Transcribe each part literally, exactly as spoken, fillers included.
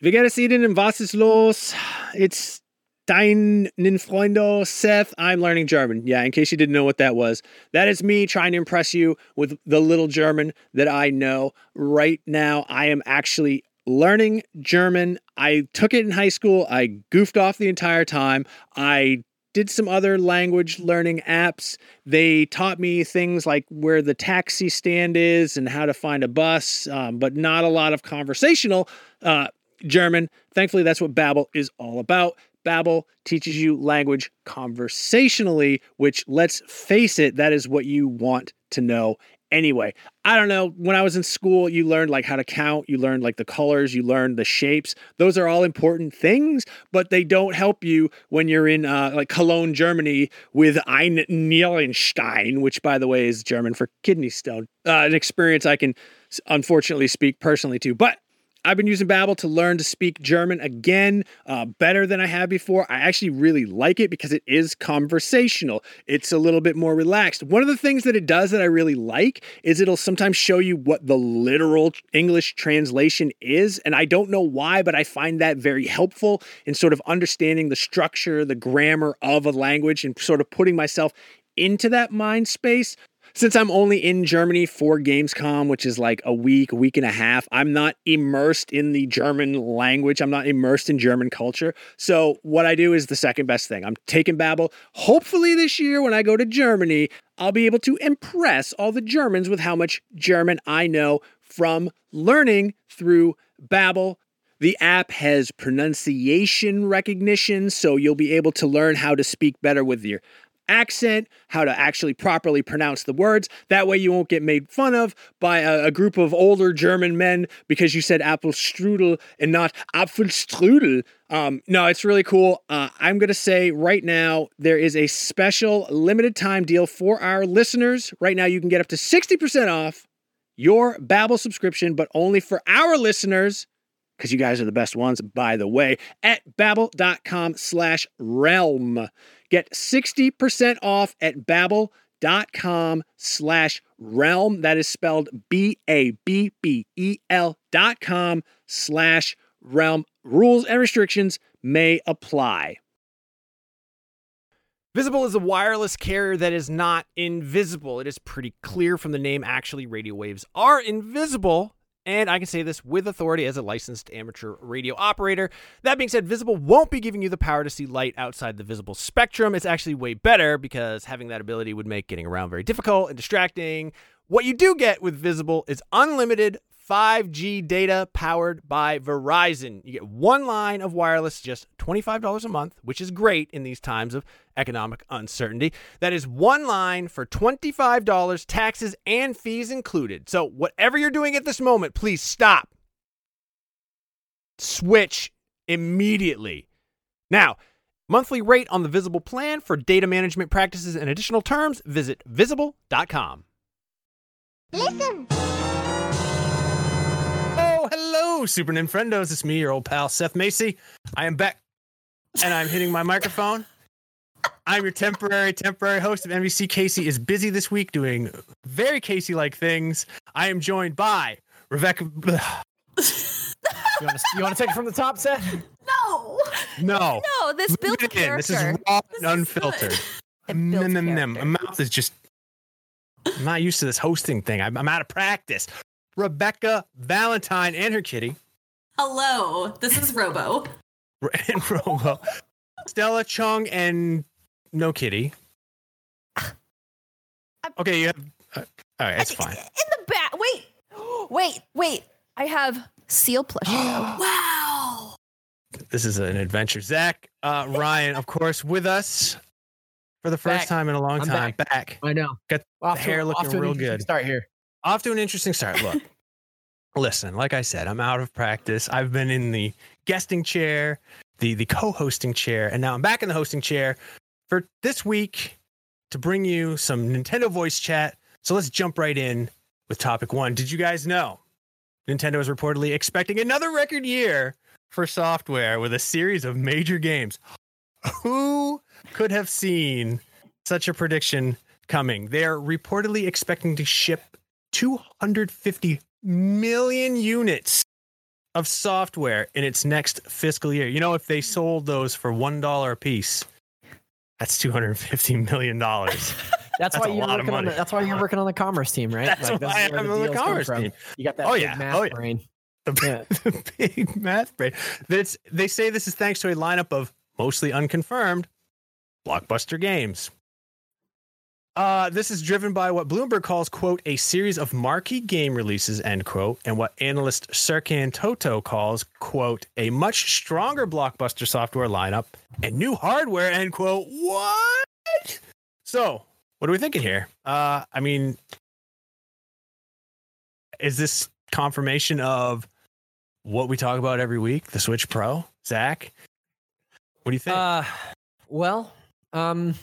Wir gerne sehen in was ist los? It's deinen Freunde Seth. I'm learning German. Yeah, in case you didn't know what that was. That is me trying to impress you with the little German that I know. Right now, I am actually learning German. I took it in high school. I goofed off the entire time. I did some other language learning apps. They taught me things like where the taxi stand is and how to find a bus, um, but not a lot of conversational uh, German. Thankfully, that's what Babbel is all about. Babbel teaches you language conversationally, which, let's face it, that is what you want to know anyway. I don't know. When I was in school, you learned like how to count. You learned like the colors. You learned the shapes. Those are all important things, but they don't help you when you're in uh, like Cologne, Germany with Ein Nierenstein, which, by the way, is German for kidney stone. Uh, an experience I can unfortunately speak personally to, but I've been using Babbel to learn to speak German again, uh, better than I have before. I actually really like it because it is conversational. It's a little bit more relaxed. One of the things that it does that I really like is it'll sometimes show you what the literal English translation is. And I don't know why, but I find that very helpful in sort of understanding the structure, the grammar of a language and sort of putting myself into that mind space. Since I'm only in Germany for Gamescom, which is like a week, week and a half, I'm not immersed in the German language. I'm not immersed in German culture. So what I do is the second best thing. I'm taking Babbel. Hopefully this year when I go to Germany, I'll be able to impress all the Germans with how much German I know from learning through Babbel. The app has pronunciation recognition, so you'll be able to learn how to speak better with your accent, how to actually properly pronounce the words. That way you won't get made fun of by a, a group of older German men because you said Apfelstrudel and not Apfelstrudel. Um, no, it's really cool. Uh, I'm going to say right now there is a special limited time deal for our listeners. Right now you can get up to sixty percent off your Babbel subscription, but only for our listeners, because you guys are the best ones, by the way, at babbel.com slash realm. Get sixty percent off at babbel.com slash realm. That is spelled B A B B E L dot com slash realm. Rules and restrictions may apply. Visible is a wireless carrier that is not invisible. It is pretty clear from the name. Actually, radio waves are invisible. And I can say this with authority as a licensed amateur radio operator. That being said, Visible won't be giving you the power to see light outside the visible spectrum. It's actually way better because having that ability would make getting around very difficult and distracting. What you do get with Visible is unlimited five G data powered by Verizon. You get one line of wireless, just twenty-five dollars a month, which is great in these times of economic uncertainty. That is one line for twenty-five dollars, taxes and fees included. So whatever you're doing at this moment, please stop. Switch immediately. Now, monthly rate on the Visible plan for data management practices and additional terms, visit visible dot com. Listen. Oh, hello, Super Ninfrendos. It's me, your old pal, Seth Macy. I am back, and I'm hitting my microphone. I'm your temporary, temporary host of N B C. Casey is busy this week doing very Casey-like things. I am joined by Rebecca. you want to you want to take it from the top, Seth? No. No. No, this built character. This is raw This and is unfiltered. good. It built Mm, mm, mm. character. My mouth is just... I'm not used to this hosting thing. I'm, I'm out of practice. Rebecca Valentine and her kitty. Hello, this is Robo. And Robo. Stella Chung and no kitty. Okay, you have... Uh, all right, that's fine. In the back. Wait. Wait, wait. I have seal plush. Wow. This is an adventure. Zach, uh, Ryan, of course, with us for the first Back. time in a long I'm time. back. Back. I know. Got Off the to- hair off looking to an real interesting good. Start here. Off to an interesting start. Look, listen, like I said, I'm out of practice. I've been in the guesting chair, the the co-hosting chair, and now I'm back in the hosting chair for this week to bring you some Nintendo voice chat. So let's jump right in with topic one. Did you guys know Nintendo is reportedly expecting another record year for software with a series of major games? Who could have seen such a prediction coming? They're reportedly expecting to ship two hundred fifty million units of software in its next fiscal year. You know, if they sold those for one dollar a piece, that's two hundred fifty million dollars. That's, That's why a you're lot of working on money. the, that's why you're working on the commerce team, right? That's this why is where I'm the on the deals come commerce from. team. You got that Oh, big yeah. math Oh, yeah. brain. The, Yeah. the big math brain. That's, they say this is thanks to a lineup of mostly unconfirmed blockbuster games. Uh, this is driven by what Bloomberg calls, quote, a series of marquee game releases, end quote, and what analyst Serkan Toto calls, quote, a much stronger blockbuster software lineup and new hardware, end quote. What? So, what are we thinking here? Uh, I mean, is this confirmation of what we talk about every week, the Switch Pro? Zach, what do you think? Uh, well, um,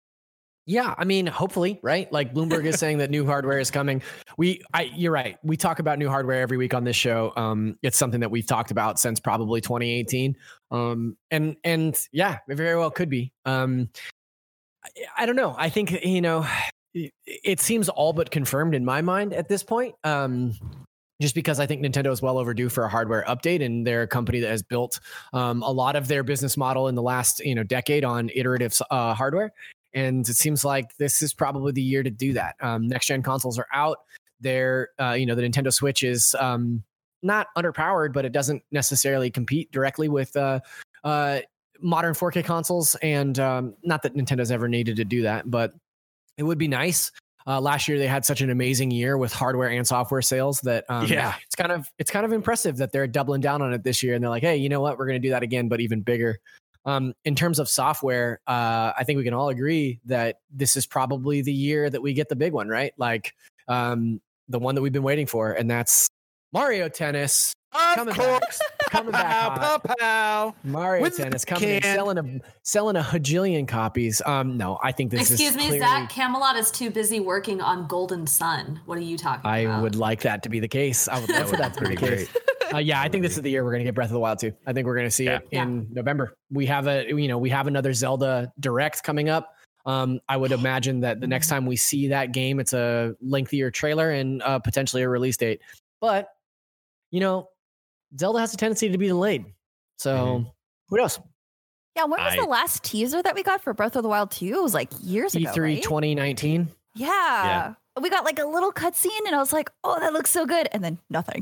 yeah, I mean, hopefully, right? Like Bloomberg is saying that new hardware is coming. We, I, you're right. We talk about new hardware every week on this show. Um, it's something that we've talked about since probably twenty eighteen. Um, and and yeah, it very well could be. Um, I, I don't know. I think you know, it, it seems all but confirmed in my mind at this point. Um, just because I think Nintendo is well overdue for a hardware update, and they're a company that has built um, a lot of their business model in the last you know decade on iterative uh, hardware. And it seems like this is probably the year to do that. Um, next gen consoles are out. They're, uh, you know, the Nintendo Switch is um, not underpowered, but it doesn't necessarily compete directly with uh, uh, modern four K consoles. And um, not that Nintendo's ever needed to do that, but it would be nice. Uh, last year they had such an amazing year with hardware and software sales that um, Yeah. it's kind of it's kind of impressive that they're doubling down on it this year. And they're like, hey, you know what? We're going to do that again, but even bigger. Um, in terms of software, uh, I think we can all agree that this is probably the year that we get the big one, right? Like um, the one that we've been waiting for, and that's Mario Tennis. Of coming course. back, coming back hot. Pow, pow. Mario With the Tennis coming in, can. selling a selling a hajillion copies. Um, no, I think this Excuse is me, clearly, Zach. Camelot is too busy working on Golden Sun. What are you talking I about? would like that to be the case. I would love for that to be the Pretty case. Uh, yeah, I think this is the year we're going to get Breath of the Wild too. I think we're going to see Yeah. it in November. We have a, you know, we have another Zelda Direct coming up. Um, I would imagine that the next time we see that game, it's a lengthier trailer and uh, potentially a release date. But you know, Zelda has a tendency to be delayed. So Mhm. who knows? Yeah, when was I- the last teaser that we got for Breath of the Wild two? It was like years E ago. three right? twenty nineteen. Yeah. We got like a little cutscene and I was like, oh, that looks so good. And then nothing.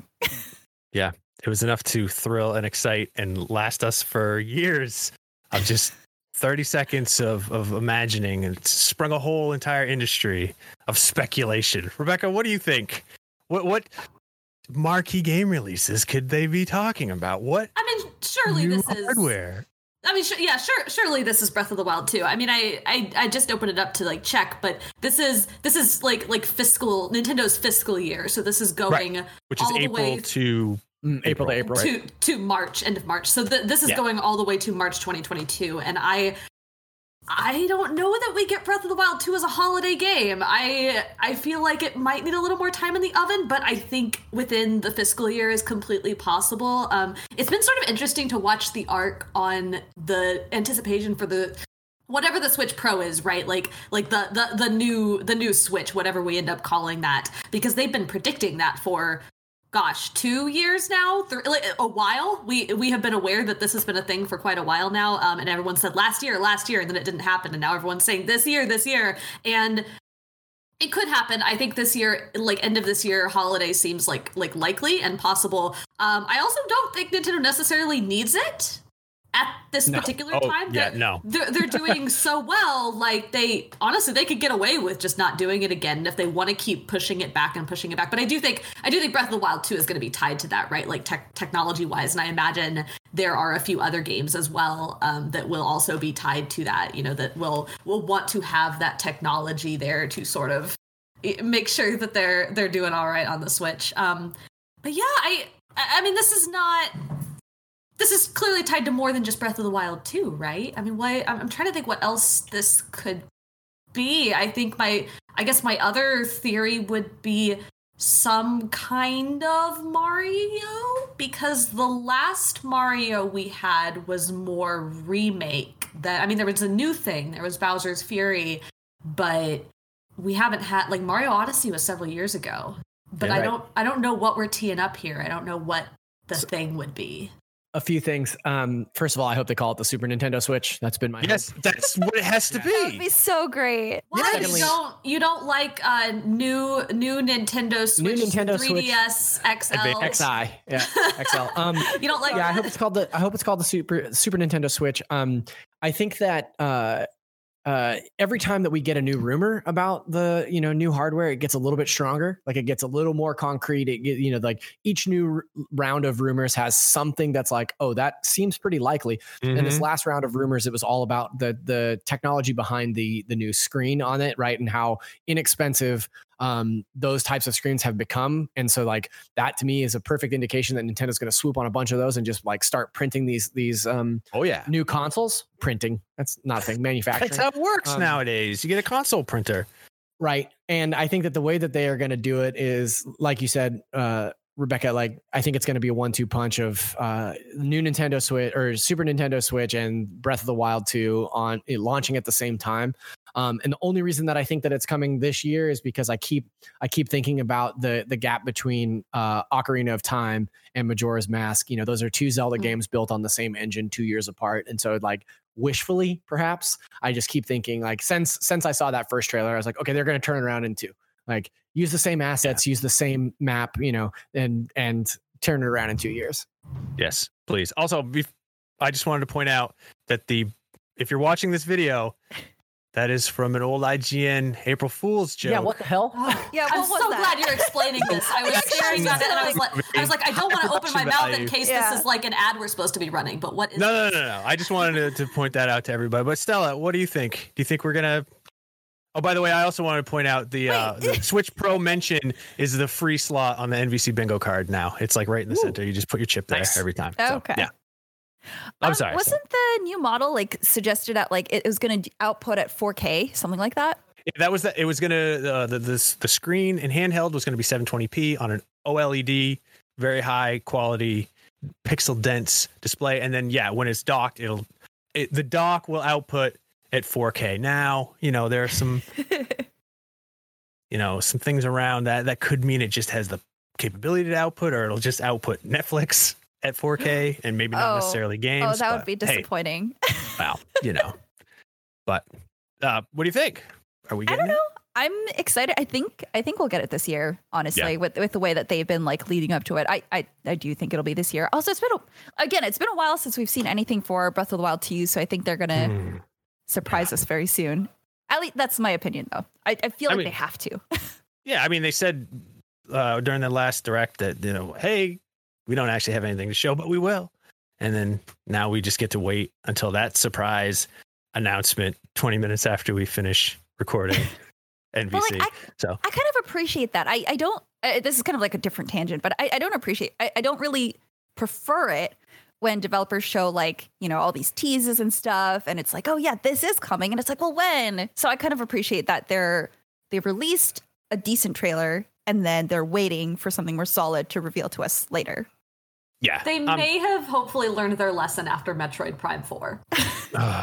It was enough to thrill and excite and last us for years of just thirty seconds of, of imagining, and it's sprung a whole entire industry of speculation. Rebecca, what do you think? What what marquee game releases could they be talking about? What I mean, surely new this is hardware? I mean, sure, yeah, sure. Surely this is Breath of the Wild too. I mean, I, I, I just opened it up to like check, but this is this is like like fiscal Nintendo's fiscal year. So this is going Which is all the way April to Mm, April to April. to to March, end of March. So th- this is Yeah. going all the way to March twenty twenty-two, and I I don't know that we get Breath of the Wild two as a holiday game. I I feel like it might need a little more time in the oven, but I think within the fiscal year is completely possible. Um, it's been sort of interesting to watch the arc on the anticipation for the whatever the Switch Pro is, right? Like like the the the new the new Switch, whatever we end up calling that, because they've been predicting that for gosh, two years now, th- like, a while. We we have been aware that this has been a thing for quite a while now, um, and everyone said last year, last year, and then it didn't happen, and now everyone's saying this year, this year, and it could happen. I think this year, like end of this year, holiday seems like like likely and possible. Um, I also don't think Nintendo necessarily needs it at this No. particular Oh, time. yeah, They're- no. they're, they're doing so well, like they honestly they could get away with just not doing it again if they want to keep pushing it back and pushing it back. But I do think I do think Breath of the Wild two is going to be tied to that, right? Like tech technology wise, and I imagine there are a few other games as well um, that will also be tied to that. You know, that will will want to have that technology there to sort of make sure that they're they're doing all right on the Switch. Um, but yeah, I I mean this is not. This is clearly tied to more than just Breath of the Wild two, right? I mean, what I'm, I'm trying to think what else this could be. I think my, I guess my other theory would be some kind of Mario, because the last Mario we had was more remake. That I mean, there was a new thing. There was Bowser's Fury, but we haven't had like Mario Odyssey was several years ago. But Yeah, I right. don't, I don't know what we're teeing up here. I don't know what. the thing would be. A few things. Um, first of all, I hope they call it the Super Nintendo Switch. That's been my Yes, hope. that's what it has to That would be. be so great. Why Secondly- you don't you don't like uh new new Nintendo Switch, Nintendo three D S X L? X I, yeah, X L. Um, You don't like yeah, I that? hope it's called the. I hope it's called the Super Super Nintendo Switch. Um, I think that uh, uh, every time that we get a new rumor about the you know new hardware, it gets a little bit stronger. Like it gets a little more concrete. It get, you know like each new r- round of rumors has something that's like, oh, that seems pretty likely. And this Mhm. last round of rumors, it was all about the the technology behind the the new screen on it, right, and how inexpensive um, those types of screens have become. And so, like that to me is a perfect indication that Nintendo's going to swoop on a bunch of those and just like start printing these these um, Oh yeah, new consoles. Printing, that's not a thing. Manufacturing. that's how it works Um, nowadays. You get a console printer. Right. And I think that the way that they are going to do it is, like you said, uh, Rebecca, like I think it's going to be a one two punch of uh, new Nintendo Switch or Super Nintendo Switch and Breath of the Wild two on it launching at the same time. Um, and the only reason that I think that it's coming this year is because I keep I keep thinking about the the gap between uh, Ocarina of Time and Majora's Mask. You know, those are two Zelda Mm. games built on the same engine, two years apart. And so, like wishfully, perhaps, I just keep thinking like since since I saw that first trailer, I was like, okay, they're going to turn it around in two. Like use the same assets, use the same map, you know, and and turn it around in two years. Yes, please. Also, bef- I just wanted to point out that the if you're watching this video, that is from an old I G N April Fool's joke. Yeah, what the hell? Yeah, I'm what was so that? glad you're explaining this. I was staring at it and I was like, I was like, I don't want to open my Production mouth in value. case Yeah. this is like an ad we're supposed to be running. But what is No, no, no, no. I just wanted to, to point that out to everybody. But Stella, what do you think? Do you think we're gonna? Oh, by the way, I also want to point out the uh, the Switch Pro mention is the free slot on the N V C bingo card now. It's like right in the center. You just put your chip there Nice. every time. So, Okay. yeah. I'm Um, sorry. Wasn't the new model like suggested at like it was going to output at four K, something like that? Yeah, that was that. It was gonna uh, the this the screen in handheld was gonna be seven twenty p on an OLED, very high quality, pixel dense display, and then yeah, when it's docked, it'll it, the dock will output at four K. Now you know there are some you know some things around that that could mean it just has the capability to output, or it'll just output Netflix at four K and maybe not Oh. necessarily games. Oh, that would but, be hey, disappointing. well, you know, but uh, what do you think? Are we I getting don't it? know. I'm excited. I think I think we'll get it this year. Honestly, Yeah. with with the way that they've been like leading up to it, I I, I do think it'll be this year. Also, it's been a, again, it's been a while since we've seen anything for Breath of the Wild two, so I think they're gonna Hmm. surprise us very soon. At least that's my opinion, though. I, I feel I like mean- they have to. Yeah, I mean, they said uh, during the last direct that you know, hey, we don't actually have anything to show, but we will. And then now we just get to wait until that surprise announcement twenty minutes after we finish recording N V But C. like, I, so I kind of appreciate that. I, I don't, uh, this is kind of like a different tangent, but I, I don't appreciate, I, I don't really prefer it when developers show like, you know, all these teases and stuff. And it's like, oh yeah, this is coming. And it's like, well, when? So I kind of appreciate that they're, they've released a decent trailer and then they're waiting for something more solid to reveal to us later. yeah, They um, may have hopefully learned their lesson after Metroid Prime four. uh,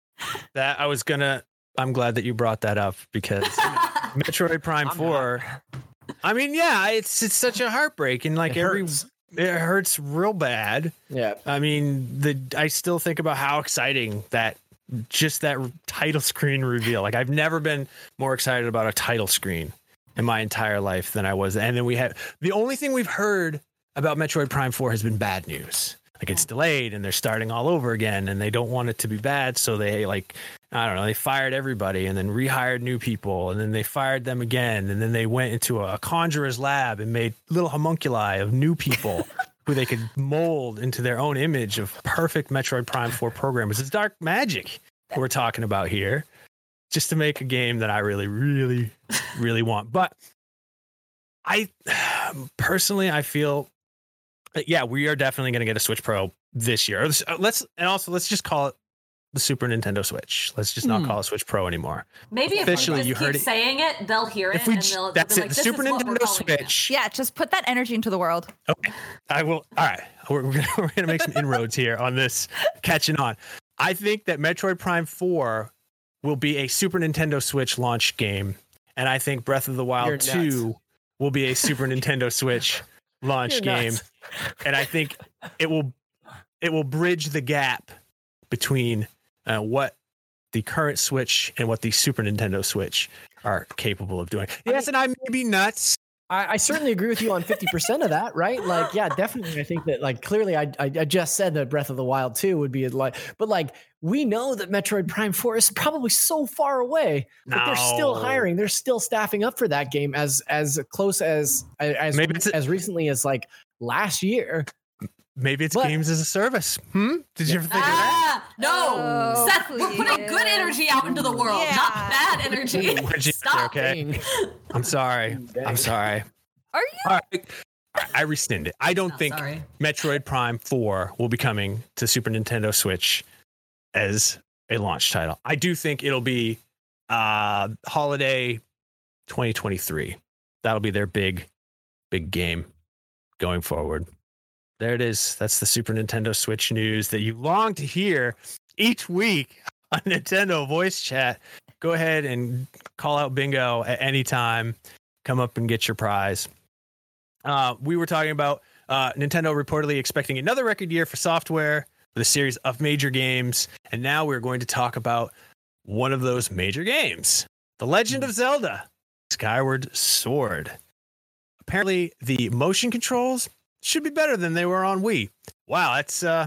that I was gonna. I'm glad that you brought that up because Metroid Prime I'm Four. I mean, yeah, it's it's such a heartbreak and like It every hurts. it hurts real bad. Yeah. I mean, the I still think about how exciting that just that title screen reveal. Like I've never been more excited about a title screen in my entire life than I was. And then we had the only thing we've heard about Metroid Prime four has been bad news. Like it's delayed and they're starting all over again and they don't want it to be bad. So they like, I don't know, they fired everybody and then rehired new people and then they fired them again. And then they went into a conjurer's lab and made little homunculi of new people who they could mold into their own image of perfect Metroid Prime four programmers. It's dark magic we're talking about here just to make a game that I really, really, really want. But I personally, I feel yeah, we are definitely going to get a Switch Pro this year. Let's and also let's just call it the Super Nintendo Switch. Let's just not Hmm. call it Switch Pro anymore. Maybe if Officially, we just you keep heard it. saying it, they'll hear it If we, and j- they'll, that's they'll it, be like, the this Super is what we're Nintendo calling it now. Switch. Yeah, just put that energy into the world. Okay, I will. All right, we're, we're gonna we're gonna make some inroads here on this catching on. I think that Metroid Prime four will be a Super Nintendo Switch launch game, and I think Breath of the You're Wild nuts. two will be a Super Nintendo Switch launch You're game, nuts. and I think it will it will bridge the gap between uh, what the current Switch and what the Super Nintendo Switch are capable of doing. Yes, and I may be nuts. I, I certainly agree with you on fifty percent of that, right? Like, yeah, definitely. I think that, like, clearly I, I I just said that Breath of the Wild two would be like, but like, we know that Metroid Prime four is probably so far away, but they're still No. hiring. They're still staffing up for that game as as close as as Maybe it's a- as recently as like last year. Maybe it's But- games as a service. Hmm? Did you ever think of that? Ah, no, Oh, Seth, we're putting good please. energy out into the world, Yeah. not bad energy. Reggie, Stop. okay. Dang. I'm sorry. Dang. I'm sorry. Are you? All right. I- I rescind it. I don't Oh, think sorry. Metroid Prime four will be coming to Super Nintendo Switch as a launch title. I do think it'll be uh, holiday twenty twenty-three. That'll be their big, big game going forward. There it is. That's the Super Nintendo Switch news that you long to hear each week on Nintendo Voice Chat. Go ahead and call out Bingo at any time. Come up and get your prize. Uh, we were talking about uh, Nintendo reportedly expecting another record year for software with a series of major games. And now we're going to talk about one of those major games, The Legend of Zelda Skyward Sword. Apparently, the motion controls should be better than they were on Wii. Wow, that's uh,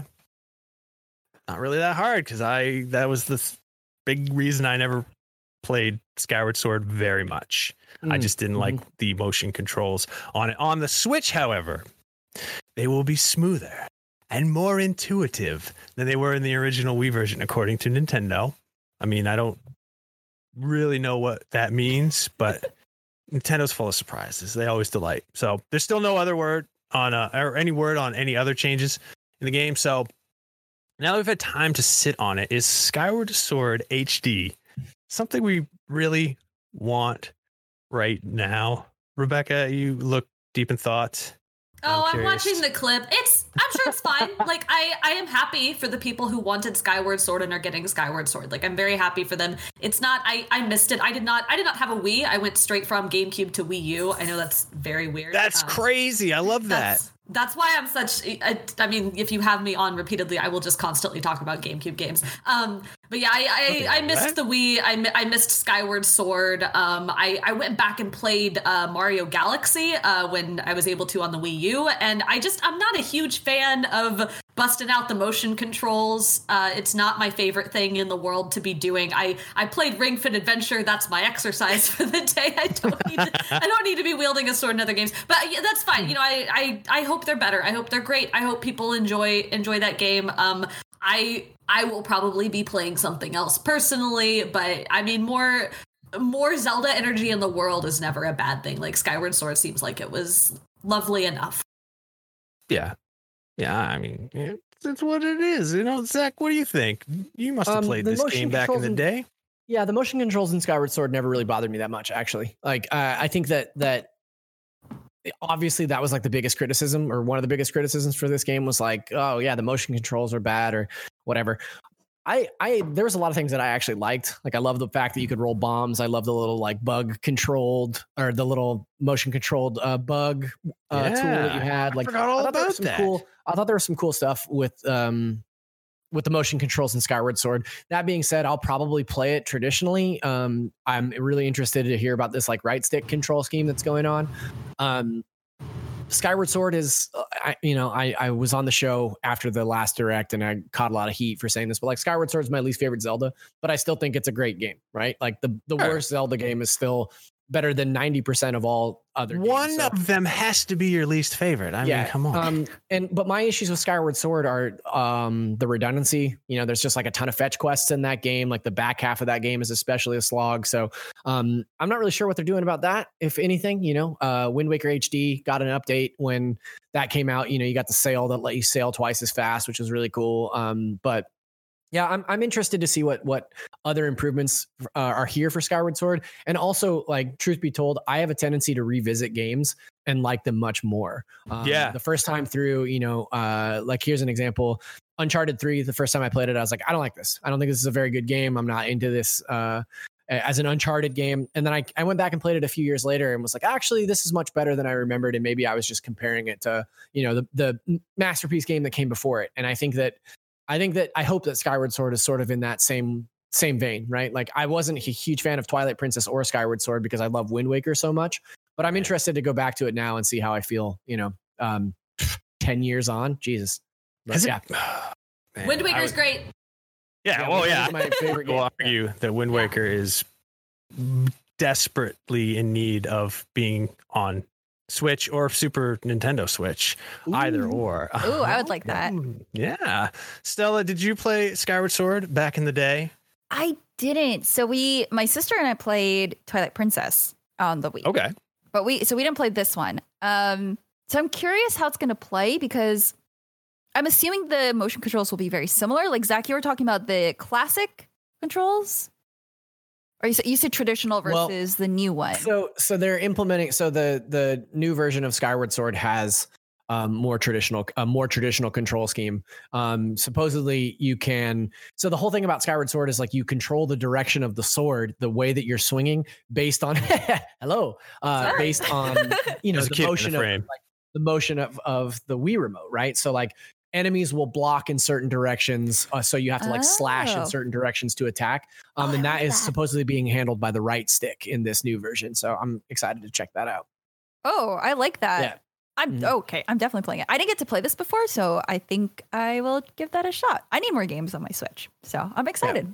not really that hard because I that was the th- big reason I never played Skyward Sword very much. I Mm, just didn't like the motion controls on it. On the Switch, however, they will be smoother and more intuitive than they were in the original Wii version, according to Nintendo. I mean, I don't really know what that means, but Nintendo's full of surprises. They always delight. So there's still no other word on uh, or any word on any other changes in the game. So now that we've had time to sit on it, is Skyward Sword H D something we really want right now? Rebecca, you look deep in thought. Oh, I'm, curious. watching the clip. It's I'm sure it's fine. Like I I am happy for the people who wanted Skyward Sword and are getting Skyward Sword. Like I'm very happy for them. It's not I I missed it. I did not I did not have a Wii. I went straight from GameCube to Wii U. I know that's very weird. That's Um, crazy. I love that. That's, that's why I'm such. I, I mean, if you have me on repeatedly, I will just constantly talk about GameCube games. Um, but yeah, I I, Okay, I missed what? the Wii. I, mi- I missed Skyward Sword. Um, I I went back and played uh, Mario Galaxy uh, when I was able to on the Wii U, and I just I'm not a huge fan of busting out the motion controls. Uh, it's not my favorite thing in the world to be doing. I I played Ring Fit Adventure. That's my exercise for the day. I don't need to, I don't need to be wielding a sword in other games. But yeah, that's fine. You know, I I I hope they're better. I hope they're great. I hope people enjoy enjoy that game. Um, I I will probably be playing something else personally, but I mean more more Zelda energy in the world is never a bad thing. Like Skyward Sword seems like it was lovely enough. Yeah. Yeah, I mean, it's, it's what it is. You know, Zach, what do you think? You must have Um, played the this motion game back in controls the and- day. Yeah, the motion controls in Skyward Sword never really bothered me that much, actually. Like, uh, I think that that obviously that was like the biggest criticism, or one of the biggest criticisms for this game was like, oh yeah, the motion controls are bad or whatever. I, I, there was a lot of things that I actually liked. Like, I love the fact that you could roll bombs. I love the little like bug controlled or the little motion controlled uh, bug uh, tool that you Yeah, had. I Like, forgot all I thought there about was some that. cool. I thought there was some cool stuff with um with the motion controls in Skyward Sword. That being said, I'll probably play it traditionally. Um, I'm really interested to hear about this like right stick control scheme that's going on. Um, Skyward Sword is, uh, I, you know, I, I was on the show after the last direct and I caught a lot of heat for saying this, but like Skyward Sword is my least favorite Zelda, but I still think it's a great game, right? Like the, the Sure. worst Zelda game is still better than ninety percent of all other games. One So- of them has to be your least favorite. I mean, come on. Um, and but my issues with Skyward Sword are um the redundancy. You know, there's just like a ton of fetch quests in that game. Like the back half of that game is especially a slog. So um, I'm not really sure what they're doing about that. If anything, you know, uh, Wind Waker H D got an update when that came out. You know, you got the sail that let you sail twice as fast, which was really cool. Um, but yeah, I'm I'm interested to see what what other improvements uh, are here for Skyward Sword, and also, like, truth be told, I have a tendency to revisit games and like them much more. Um, Yeah. the first time through, you know, uh, like here's an example: Uncharted three. The first time I played it, I was like, I don't like this. I don't think this is a very good game. I'm not into this. Uh, as an Uncharted game. And then I, I went back and played it a few years later and was like, actually, this is much better than I remembered. And maybe I was just comparing it to, you know, the, the masterpiece game that came before it. And I think that, I think that I hope that Skyward Sword is sort of in that same, same vein, right? Like I wasn't a huge fan of Twilight Princess or Skyward Sword because I love Wind Waker so much, but I'm interested to go back to it now and see how I feel, you know, um, ten years on. Jesus. But, Is it- yeah. Man, Wind I Waker's would- great. Yeah, Yeah, well, Wind yeah. Waker's my favorite We'll game. argue that Wind Waker is desperately in need of being on Switch or Super Nintendo Switch, either Ooh. or. Ooh, I would like that. Yeah. Stella, did you play Skyward Sword back in the day? I didn't. So we, my sister and I played Twilight Princess on the Wii. Okay. But we, so we didn't play this one. Um, so I'm curious how it's going to play because I'm assuming the motion controls will be very similar. Like Zach, you were talking about the classic controls, or you said, you said traditional Well, versus the new one. So, so they're implementing. So the the new version of Skyward Sword has um, more traditional, a more traditional control scheme. Um, supposedly, you can. So the whole thing about Skyward Sword is like you control the direction of the sword, the way that you're swinging, based on hello, uh, Sorry. based on you know There's a the kid in the motion of frame. like, the motion of of the Wii remote, right? So like enemies will block in certain directions, uh, so you have to like slash Oh. in certain directions to attack. Um, Oh, and I that love is that. supposedly being handled by the right stick in this new version. So I'm excited to check that out. Oh, I like that. Yeah. I'm Mhm. okay. I'm definitely playing it. I didn't get to play this before, so I think I will give that a shot. I need more games on my Switch, so I'm excited.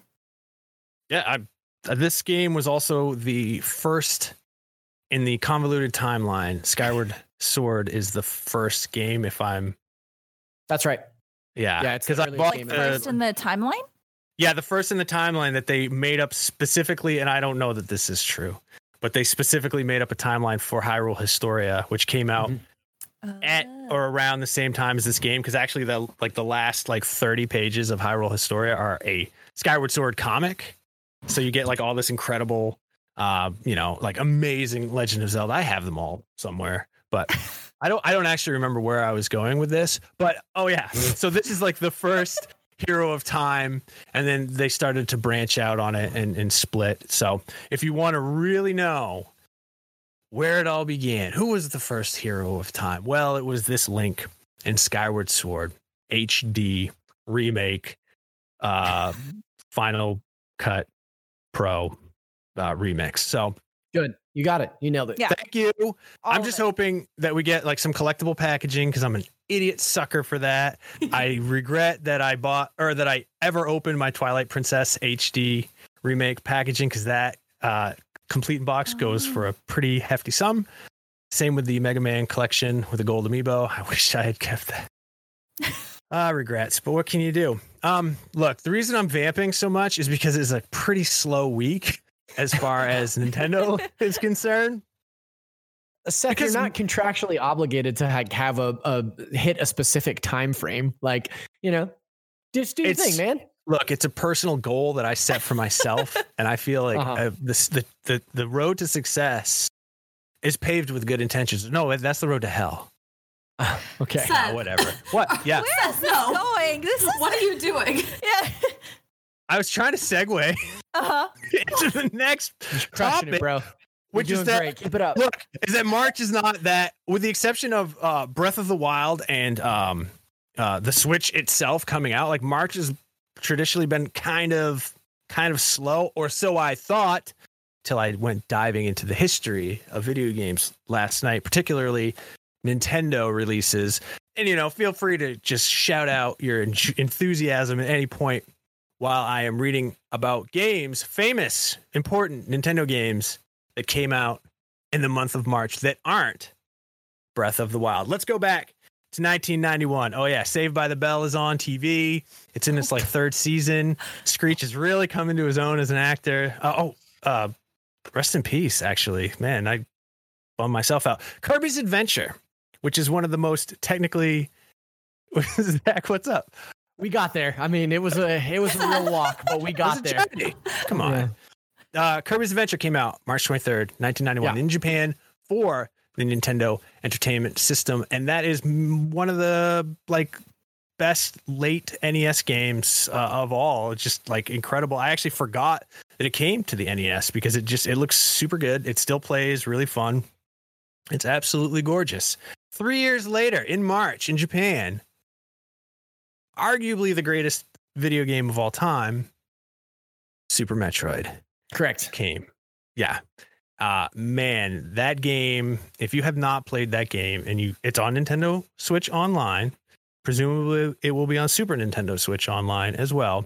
Yeah, I, uh, this game was also the first in the convoluted timeline. Skyward Sword is the first game, if I'm That's right. yeah, Yeah, it's the because I earliest bought Like game the, ever. first in the timeline. yeah the first in the timeline that they made up specifically, and I don't know that this is true, but they specifically made up a timeline for Hyrule Historia, which came out Mhm. at Oh. or around the same time as this game, because actually the like the last like thirty pages of Hyrule Historia are a Skyward Sword comic, so you get like all this incredible uh you know like amazing Legend of Zelda. I have them all somewhere, but I don't I don't actually remember where I was going with this. But oh yeah, so this is like the first Hero of Time, and then they started to branch out on it and, and split. So if you want to really know where it all began, who was the first Hero of Time? Well, it was this Link in Skyward Sword H D remake, uh, Final Cut Pro uh, remix. So Good. You got it. You nailed it. Yeah. thank you. All I'm of just it. hoping that we get like some collectible packaging because I'm an idiot sucker for that. I regret that I bought or that I ever opened my Twilight Princess H D remake packaging because that uh, complete box goes for a pretty hefty sum. Same with the Mega Man collection with the gold amiibo. I wish I had kept that. Ah, regrets, but what can you do? Um, look, the reason I'm vamping so much is because it's a pretty slow week as far as Nintendo is concerned. Seth, Because- you're not contractually obligated to like have a, a hit a specific time frame. Like, you know, just do your It's- thing, man. Look, it's a personal goal that I set for myself, and I feel like Uh-huh. uh, this the, the the road to success is paved with good intentions. No, that's the road to hell. Okay. Seth. Ah, whatever. What? Yeah, Where is this No. going? This is What are you doing? yeah. I was trying to segue Uh-huh. into the next Crushing topic, it, bro. which You're is doing that great. Keep it up. look is that March is not that, with the exception of uh, Breath of the Wild and um, uh, the Switch itself coming out. Like March has traditionally been kind of kind of slow, or so I thought, till I went diving into the history of video games last night, particularly Nintendo releases. And you know, feel free to just shout out your en- enthusiasm at any point while I am reading about games, famous, important Nintendo games that came out in the month of March that aren't Breath of the Wild. Let's go back to nineteen ninety-one. Oh yeah, Saved by the Bell is on T V. It's in its like third season. Screech is really coming to his own as an actor. Uh, oh, uh, rest in peace, actually. Man, I bummed myself out. Kirby's Adventure, which is one of the most technically... Zach, what's up? We got there. I mean, it was a it was a real walk, but we got It was a there. journey. Come on. Yeah. Uh, Kirby's Adventure came out March twenty-third, nineteen ninety-one Yeah. in Japan for the Nintendo Entertainment System. And that is m- one of the like best late N E S games uh, of all. It's just like incredible. I actually forgot that it came to the N E S because it just it looks super good. It still plays really fun. It's absolutely gorgeous. Three years later, in March, in Japan, arguably the greatest video game of all time, Super Metroid. Correct. Came. Yeah. Uh, man, that game, if you have not played that game and you, it's on Nintendo Switch Online, presumably it will be on Super Nintendo Switch Online as well.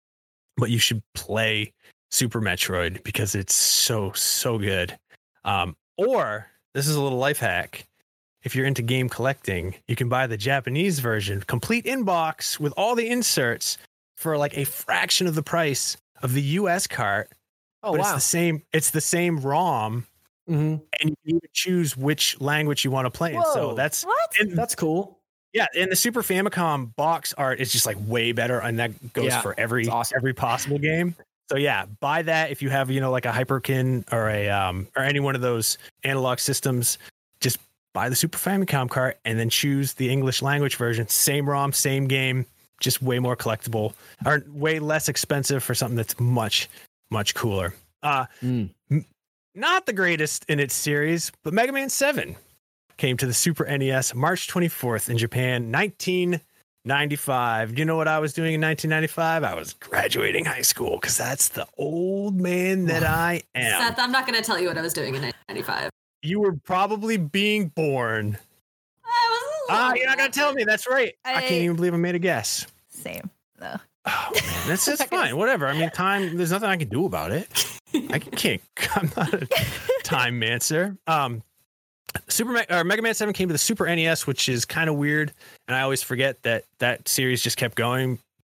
But you should play Super Metroid because it's so, so good. Um, or this is a little life hack. If you're into game collecting, you can buy the Japanese version, complete inbox with all the inserts for like a fraction of the price of the U S cart. Oh, but wow. It's the same. It's the same ROM, Mm-hmm. and you can even choose which language you want to play in. So Whoa. that's What? and, That's cool. yeah. And the Super Famicom box art is just like way better, and that goes Yeah, for every it's awesome. every possible game. So yeah, buy that if you have you know like a Hyperkin or a um or any one of those analog systems. Just buy the Super Famicom cart and then choose the English language version. Same ROM, same game, just way more collectible or way less expensive for something that's much much cooler. Uh, Mm. m- not the greatest in its series, but Mega Man seven came to the Super N E S March twenty-fourth in Japan, nineteen ninety-five. You know what I was doing in nineteen ninety-five? I was graduating high school because that's the old man that I am. Seth, I'm not going to tell you what I was doing in nineteen ninety-five. You were probably being born. I was a Ah, little you're not going to tell me. That's right. I, I- can't even believe I made a guess. Same. No. Oh, man, that's just fine. Whatever. I mean, time, there's nothing I can do about it. I can't, I'm not a time mancer. Um, Super Me- or Mega Man seven came to the Super N E S, which is kind of weird. And I always forget that that series just kept going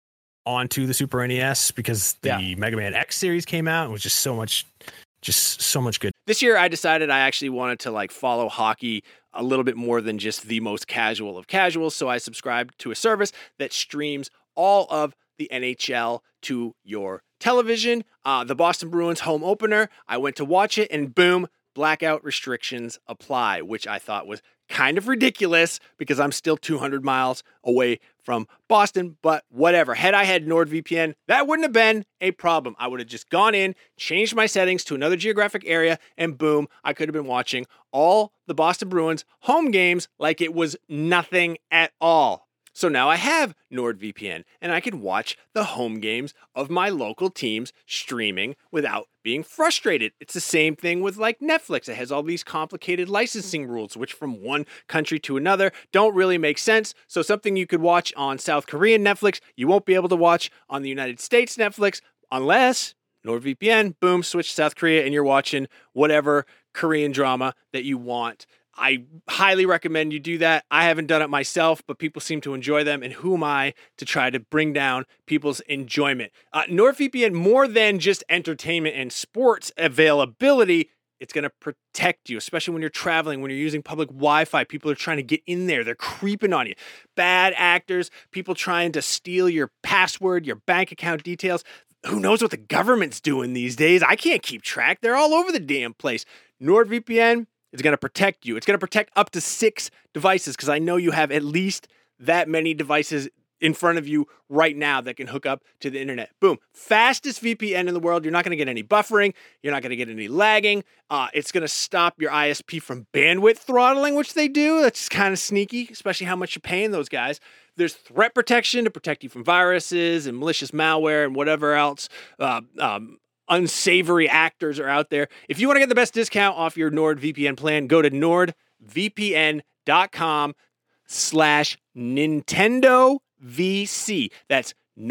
onto the Super N E S because the Yeah. Mega Man X series came out and was just so much, just so much good. This year, I decided I actually wanted to like follow hockey a little bit more than just the most casual of casuals. So I subscribed to a service that streams all of the N H L to your television. Uh, the Boston Bruins home opener, I went to watch it and boom, blackout restrictions apply, which I thought was kind of ridiculous because I'm still two hundred miles away from Boston, but whatever. Had I had NordVPN, that wouldn't have been a problem. I would have just gone in, changed my settings to another geographic area, and boom, I could have been watching all the Boston Bruins home games like it was nothing at all. So now I have NordVPN, and I can watch the home games of my local teams streaming without being frustrated. It's the same thing with like Netflix. It has all these complicated licensing rules, which from one country to another don't really make sense. So something you could watch on South Korean Netflix, you won't be able to watch on the United States Netflix unless NordVPN, boom, switch to South Korea, and you're watching whatever Korean drama that you want. I highly recommend you do that. I haven't done it myself, but people seem to enjoy them. And who am I to try to bring down people's enjoyment? Uh, NordVPN, more than just entertainment and sports availability, it's going to protect you, especially when you're traveling, when you're using public Wi-Fi. People are trying to get in there. They're creeping on you. Bad actors, people trying to steal your password, your bank account details. Who knows what the government's doing these days? I can't keep track. They're all over the damn place. NordVPN, it's going to protect you. It's going to protect up to six devices because I know you have at least that many devices in front of you right now that can hook up to the internet. Boom. Fastest V P N in the world. You're not going to get any buffering. You're not going to get any lagging. Uh, it's going to stop your I S P from bandwidth throttling, which they do. That's kind of sneaky, especially how much you're paying those guys. There's threat protection to protect you from viruses and malicious malware and whatever else. Uh, um, unsavory actors are out there. If you want to get the best discount off your NordVPN plan, go to nordvpn.com slash Nintendo VC. That's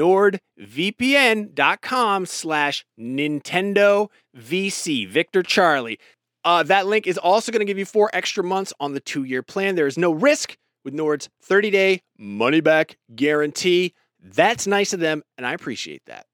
nordvpn.com slash Nintendo VC. Victor Charlie. Uh, that link is also going to give you four extra months on the two-year plan. There is no risk with Nord's thirty-day money-back guarantee. That's nice of them, and I appreciate that.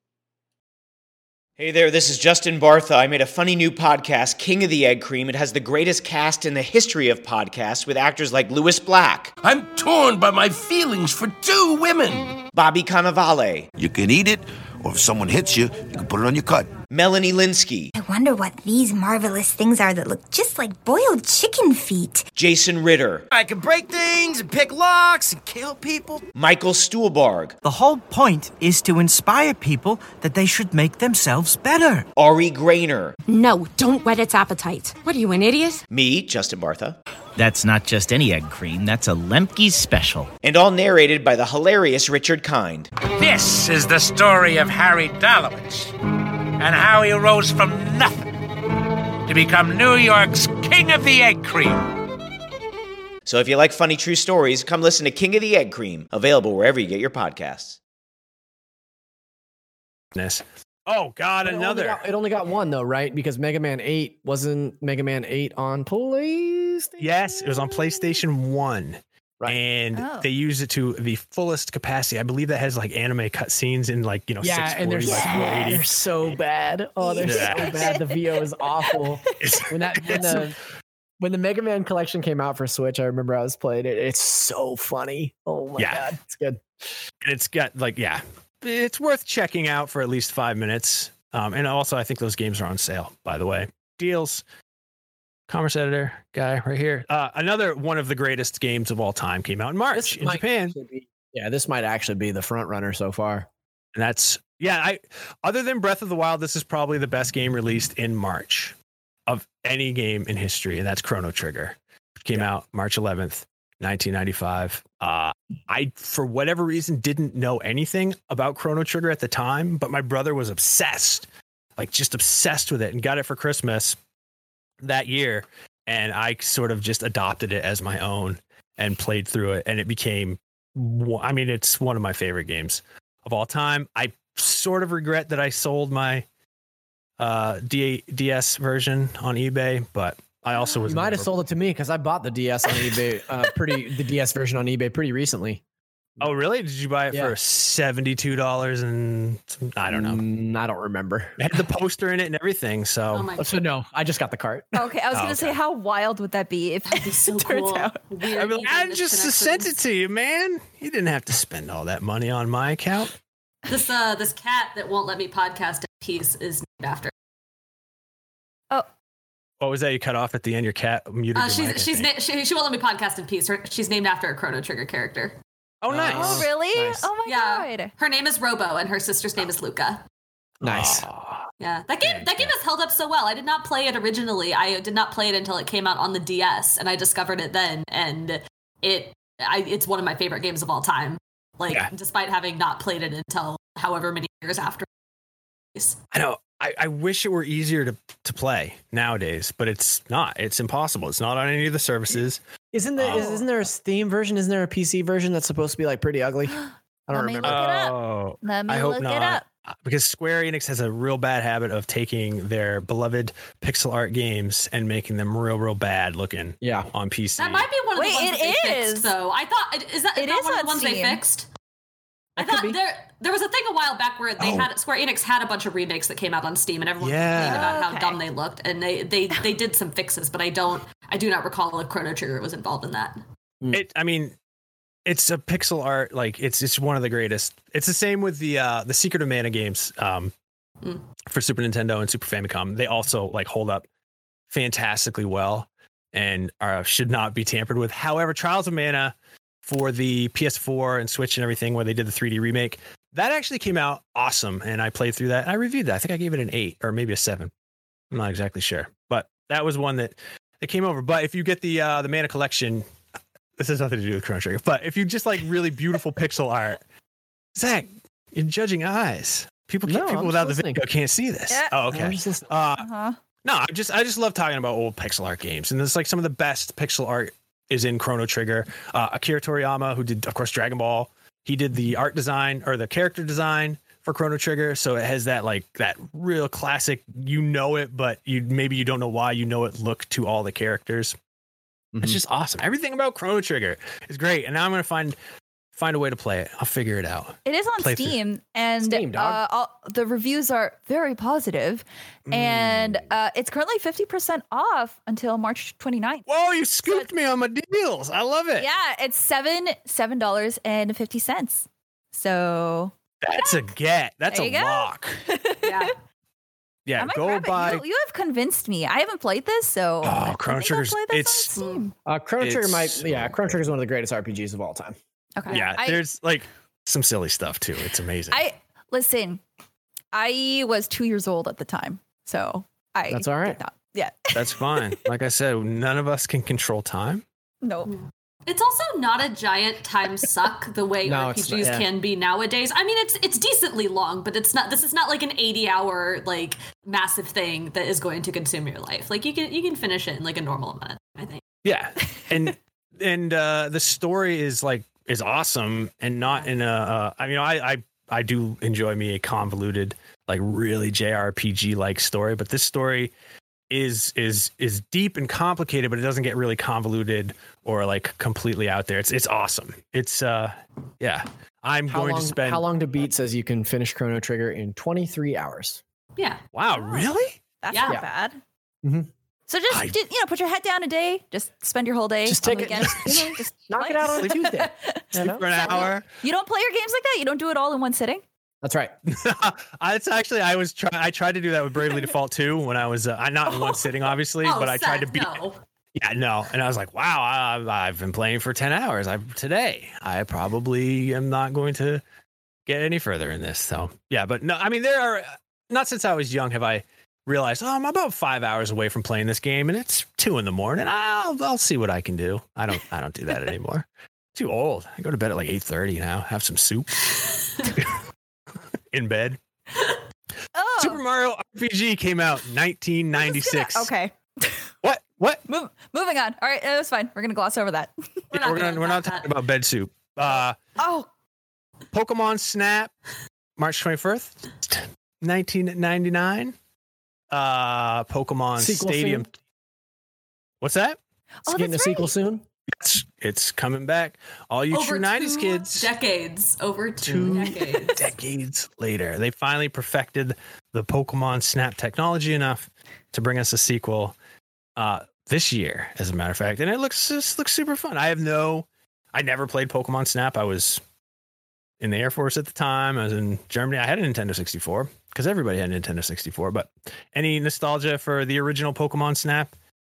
Hey there, this is Justin Bartha. I made a funny new podcast, King of the Egg Cream. It has the greatest cast in the history of podcasts with actors like Louis Black, I'm torn by my feelings for two women. Bobby Cannavale, You can eat it, or if someone hits you, you can put it on your cut. Melanie Linsky, I wonder what these marvelous things are that look just like boiled chicken feet. Jason Ritter, I can break things and pick locks and kill people. Michael Stuhlbarg, The whole point is to inspire people that they should make themselves better. Ari Grainer, No, don't whet its appetite. What are you, an idiot? me, Justin Bartha, That's not just any egg cream, that's a Lemke's special. and all narrated by the hilarious Richard Kind. This is the story of Harry Dalowitz and how he rose from nothing to become New York's King of the Egg Cream. So if you like funny true stories, come listen to King of the Egg Cream, available wherever you get your podcasts. Oh God, It only another. got- It only got one though, right? Because Mega Man eight wasn't Mega Man eight on PlayStation. Yes, it was on PlayStation one. Right. And Oh. they use it to the fullest capacity. I believe that has like anime cutscenes in like, you know, Yeah, and they're, six forty by four eighty. they're so bad. Oh, they're Yeah. so bad. The V O is awful. When that when the when the Mega Man collection came out for Switch, I remember I was playing it. It's so funny. Oh my Yeah. god, it's good. And it's got like, yeah, it's worth checking out for at least five minutes. Um, and also, I think those games are on sale, by the way. Deals, Commerce Editor guy right here. Uh, another one of the greatest games of all time came out in March This in might Japan. actually be- yeah, this might actually be the front runner so far. And that's, yeah, I, other than Breath of the Wild, this is probably the best game released in March of any game in history. And that's Chrono Trigger. It came out March eleventh, nineteen ninety-five. Uh, I, for whatever reason, didn't know anything about Chrono Trigger at the time, but my brother was obsessed, like just obsessed with it, and got it for Christmas that year. And I sort of just adopted it as my own and played through it. And it became, one- I mean, it's one of my favorite games of all time. I sort of regret that I sold my uh, D- DS version on eBay, but I also was You might have never- sold it to me because I bought the D S on eBay, uh, pretty the D S version on eBay pretty recently. Oh, really? Did you buy it Yeah. for seventy-two dollars and some- I don't know. Mm, I don't remember. It had the poster in it and everything. So Oh my So no, I just got the cart. Okay, I was Oh, gonna say, okay. how wild would that be if That'd be so it turns cool. out? Weird I mean, I even just connections. sent it to you, man. You didn't have to spend all that money on my account. This uh this cat that won't let me podcast in peace is named after. What was that? You cut off at the end. Your cat muted. Uh, your she's mic, I she's think. na- she, she won't let me podcast in peace. Her, she's named after a Chrono Trigger character. Oh, nice. Oh, really? Nice. Oh my Yeah. god. Her name is Robo, and her sister's name is Luca. Nice. Aw. Yeah, that game Yeah, that game yeah. has held up so well. I did not play it originally. I did not play it until it came out on the D S, and I discovered it then. And it I, it's one of my favorite games of all time. Like, Yeah. despite having not played it until however many years after. I know. I, I wish it were easier to, to play nowadays, but it's not. It's impossible. It's not on any of the services. Isn't there Oh. isn't there a Steam version? Isn't there a P C version that's supposed to be like pretty ugly? I don't Let me remember. look it up. Oh, Let me I hope look not. it up. Because Square Enix has a real bad habit of taking their beloved pixel art games and making them real, real bad looking Yeah. on P C. That might be one of Wait, the ones it that they is. fixed, though. I thought is that It not is one of on the ones they Steam. fixed? I That could thought be. there there was a thing a while back where they Oh. had Square Enix had a bunch of remakes that came out on Steam, and everyone Yeah. complained about how Okay. dumb they looked, and they they they did some fixes, but I don't I do not recall if Chrono Trigger was involved in that. It, I mean, it's a pixel art. Like it's it's one of the greatest. It's the same with the uh, the Secret of Mana games um, Mm. for Super Nintendo and Super Famicom. They also like hold up fantastically well and are, should not be tampered with. However, Trials of Mana for the P S four and Switch and everything, where they did the three D remake, that actually came out awesome, and I played through that. And I reviewed that. I think I gave it an eight or maybe a seven. I'm not exactly sure, but that was one that that came over. But if you get the uh, the Mana collection. This has nothing to do with Chrono Trigger, but if you just like really beautiful pixel art, Zach, you're judging eyes. People, No, people I'm without the just listening. video can't see this. Yeah. Oh, I'm okay. just listening. Uh, Uh-huh. no, I just I just love talking about old pixel art games, and it's like some of the best pixel art is in Chrono Trigger. Uh, Akira Toriyama, who did of course Dragon Ball, he did the art design or the character design for Chrono Trigger, so it has that like that real classic, you know it, but you maybe you don't know why you know it look to all the characters. It's Mhm. just awesome. Everything about Chrono Trigger is great, and now I'm gonna find find a way to play it. I'll figure it out. It is on Play through. Steam, and Steam, dog. uh, all, the reviews are very positive, and Mm. uh, it's currently fifty percent off until March twenty-ninth. Whoa, you scooped me on my deals. I love it. Yeah, it's seven seven dollars and fifty cents. So That's a get. That's There a you go. lock. Yeah. Yeah, I might go grab it. buy. You, you have convinced me. I haven't played this, so Oh, I Chrono think I'll Trigger's- play this it's- on Steam. Uh, Chrono Trigger It's might, so yeah, Chrono Trigger is one of the greatest R P Gs of all time. Okay. Yeah, I, there's like some silly stuff too. It's amazing. I listen. I was two years old at the time, so I. That's all right. did not- yeah. That's fine. Like I said, none of us can control time. No. It's also not a giant time suck the way No, R P it's Gs not, yeah. can be nowadays. I mean, it's it's decently long, but it's not. This is not like an eighty hour like massive thing that is going to consume your life. Like you can you can finish it in like a normal amount of time, I think. Yeah, and and uh, the story is like is awesome, and not in a. Uh, I mean, I I I do enjoy me a convoluted, like really J R P G like story, but this story is is is deep and complicated, but it doesn't get really convoluted or like completely out there. It's it's awesome. It's uh yeah. I'm How going long, to spend. how long to beat says you can finish Chrono Trigger in twenty-three hours. Yeah. Wow, really? That's Yeah. not Yeah. bad. Mm-hmm. So just, I- just you know, put your head down a day. Just spend your whole day. Just on take the it- weekend, you know, just Knock play. it out on a Tuesday. You know? For an hour. You don't play your games like that. You don't do it all in one sitting. That's right. I- it's actually I was trying. I tried to do that with Bravely Default two when I was. Uh, I'm not in one sitting, obviously, Oh, but I tried to Seth, beat. no. Yeah, no, and I was like, wow, I, I've been playing for ten hours. I today. I probably am not going to get any further in this. So yeah, but no, I mean there are not since I was young have I realized, oh, I'm about five hours away from playing this game, and it's two in the morning. I'll I'll see what I can do. I don't I don't do that anymore. Too old. I go to bed at like eight thirty now. Have some soup in bed. Oh, Super Mario R P G came out nineteen ninety-six. okay. What? What? Move, moving on. All right, that was fine. We're gonna gloss over that. We're Yeah, not we're gonna gonna, we're not unpack talking about bed soup. Uh, Oh, Pokemon Snap, March twenty-first, nineteen ninety-nine. Uh, Pokemon Sequel Stadium. soon? What's that? It's Oh, getting a that's sequel right. soon. It's, it's coming back. All you Over true nineties two kids. decades. Over two, Two decades. decades later, they finally perfected the Pokemon Snap technology enough to bring us a sequel uh, this year, as a matter of fact. And it looks just looks super fun. I have no, I never played Pokemon Snap. I was in the Air Force at the time. I was in Germany. I had a Nintendo sixty-four because everybody had a Nintendo sixty-four. But any nostalgia for the original Pokemon Snap?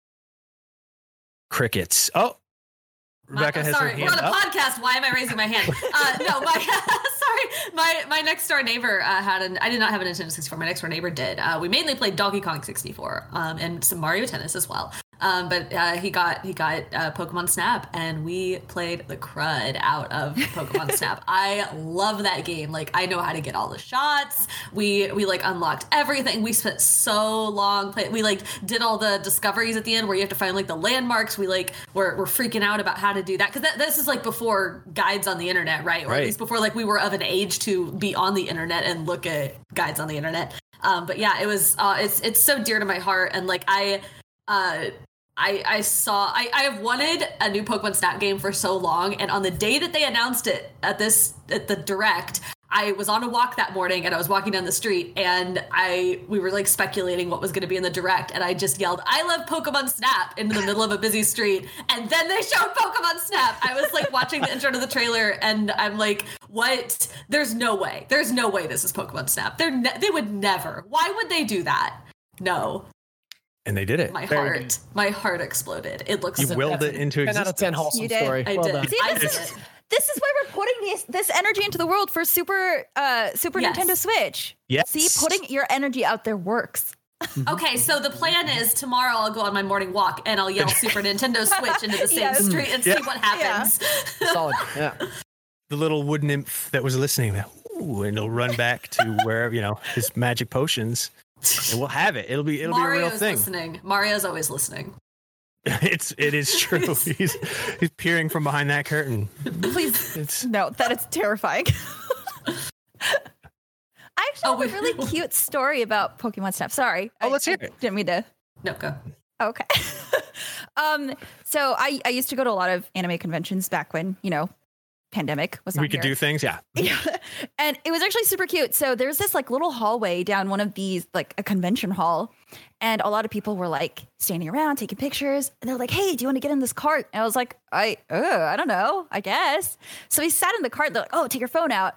Crickets. Oh, Rebecca My- has sorry, her we're hand on a up. podcast. Why am I raising my hand? Uh, no, my sorry, my my next door neighbor uh, had an. I did not have a Nintendo sixty-four. My next door neighbor did. Uh, we mainly played Donkey Kong sixty-four um, and some Mario Tennis as well. Um, but uh, he got he got uh, Pokemon Snap, and we played the crud out of Pokemon Snap. I love that game. Like I know how to get all the shots. We we like unlocked everything. We spent so long play. We like did all the discoveries at the end where you have to find like the landmarks. We like were we're freaking out about how to do that because this is like before guides on the internet, right? Or Right. at least before like we were of an age to be on the internet and look at guides on the internet. Um, but yeah, it was uh, it's it's so dear to my heart, and like I. Uh, I, I saw I, I have wanted a new Pokemon Snap game for so long, and on the day that they announced it at this at the direct, I was on a walk that morning and I was walking down the street and I we were like speculating what was going to be in the direct, and I just yelled, "I love Pokemon Snap" into the middle of a busy street, and then they showed Pokemon Snap. I was like watching the intro to the trailer and I'm like, what? There's no way. There's no way this is Pokemon Snap. They're ne- they would never. Why would they do that? No. And they did it. My Very heart, my heart exploded. It looks You so willed good. it into ten existence. out of ten wholesome You did. story. I well did. done. See, I this did is it. this is why we're putting this this energy into the world for Super uh Super Yes. Nintendo Switch. Yes. See, putting your energy out there works. Okay, so the plan is tomorrow I'll go on my morning walk and I'll yell Super Nintendo Switch into the same Yes. street and Yeah. see what happens. Solid. Yeah. The little wood nymph that was listening, that, ooh, and it'll run back to wherever, you know, his magic potions. And we'll have it. It'll be it'll Mario's be a real thing. listening. Mario's always listeing. It's it is true. he's he's peering from behind that curtain. Please, It's no, that is terrifying. I actually Oh, have a wait. really cute story about Pokemon Snap. Sorry. Oh, I- let's hear I it. Didn't mean to. No, go. Okay. um. So I I used to go to a lot of anime conventions back when you know, pandemic was. Not we could here. do things, yeah. Yeah. And it was actually super cute. So there's this like little hallway down one of these, like a convention hall. And a lot of people were like standing around taking pictures. And they're like, hey, do you want to get in this cart? And I was like, I, uh, I don't know, I guess. So we sat in the cart. They're like, oh, take your phone out.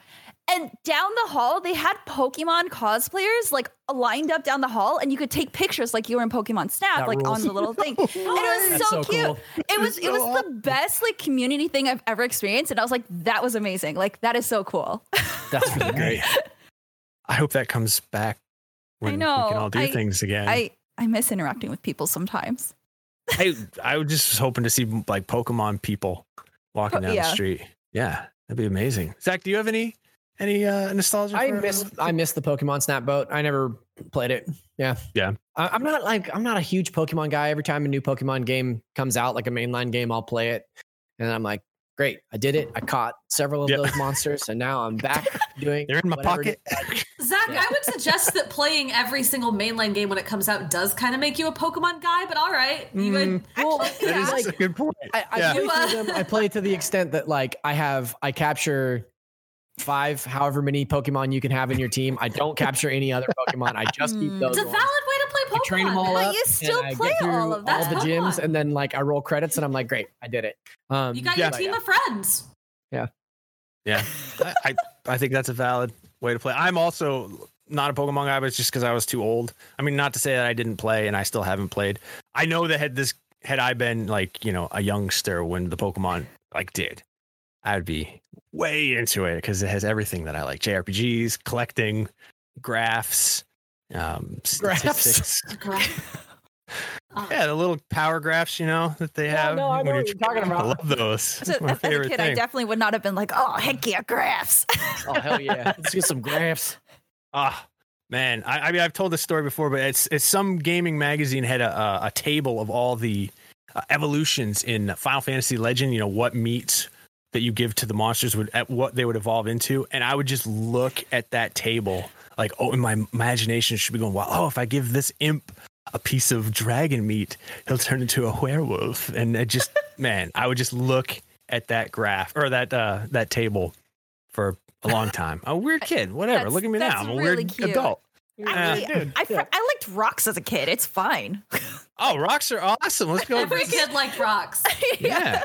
And down the hall, they had Pokemon cosplayers like lined up down the hall, and you could take pictures like you were in Pokemon Snap, That like rules. on the little thing. And it was That's so, so cute. cool. It was it was the best like community thing I've ever experienced, and I was like, that was amazing. Like that is so cool. That's really great. I hope that comes back when I know. we can all do I- things again. I I miss interacting with people sometimes. I I was just hoping to see like Pokemon people walking Po- down yeah. the street. Yeah, that'd be amazing. Zach, do you have any any uh, nostalgia? I for- miss I miss the Pokemon Snap boat. I never played it. Yeah. Yeah. I, I'm not like I'm not a huge Pokemon guy. Every time a new Pokemon game comes out, like a mainline game, I'll play it. And I'm like, great, I did it. I caught several of Yep. those monsters, and now I'm back doing They're in my whatever it pocket. is. Zach, Yeah. I would suggest that playing every single mainline game when it comes out does kind of make you a Pokemon guy, but all right. You would, Well, That is like, a good point. I, I Yeah. play through them. I play to the extent that like I have I capture five, however many Pokemon you can have in your team. I don't capture any other Pokemon. I just keep those. it's a ones. valid way to play Pokemon. I train them all But up. you still and I play get through all of that. all the That's gyms, Pokemon. and then like I roll credits, and I'm like, great, I did it. Um, You got Yeah. your team of friends. Yeah, I, I I think that's a valid way to play. I'm also not a Pokemon guy, but it's just because I was too old. I mean, not to say that I didn't play and I still haven't played. I know that had this had I been like you know a youngster when the Pokemon like did, I'd be way into it because it has everything that I like: J R P Gs, collecting, graphs, um, statistics. Oh. Yeah, the little power graphs, you know, that they have. no, I know when what you're talking about. I love those. As It's a, my as a favorite kid, I thing. definitely would not have been like, oh, heck yeah, graphs. Oh hell yeah! Let's get some graphs. Ah, man. I, I mean, I've told this story before, but it's it's some gaming magazine had a a, a table of all the uh, evolutions in Final Fantasy Legend. You know what meats that you give to the monsters would at what they would evolve into, and I would just look at that table like, oh, in my imagination should be going, wow, oh, if I give this imp a piece of dragon meat, he'll turn into a werewolf, and it just, man, I would just look at that graph or that uh, that table for a long time. A weird kid, whatever. That's- Look at me that's now. I'm a really weird cute. adult. I, Yeah. I, fr- I liked rocks as a kid. It's fine. Oh, rocks are awesome. Let's go. Every kid liked rocks. Yeah.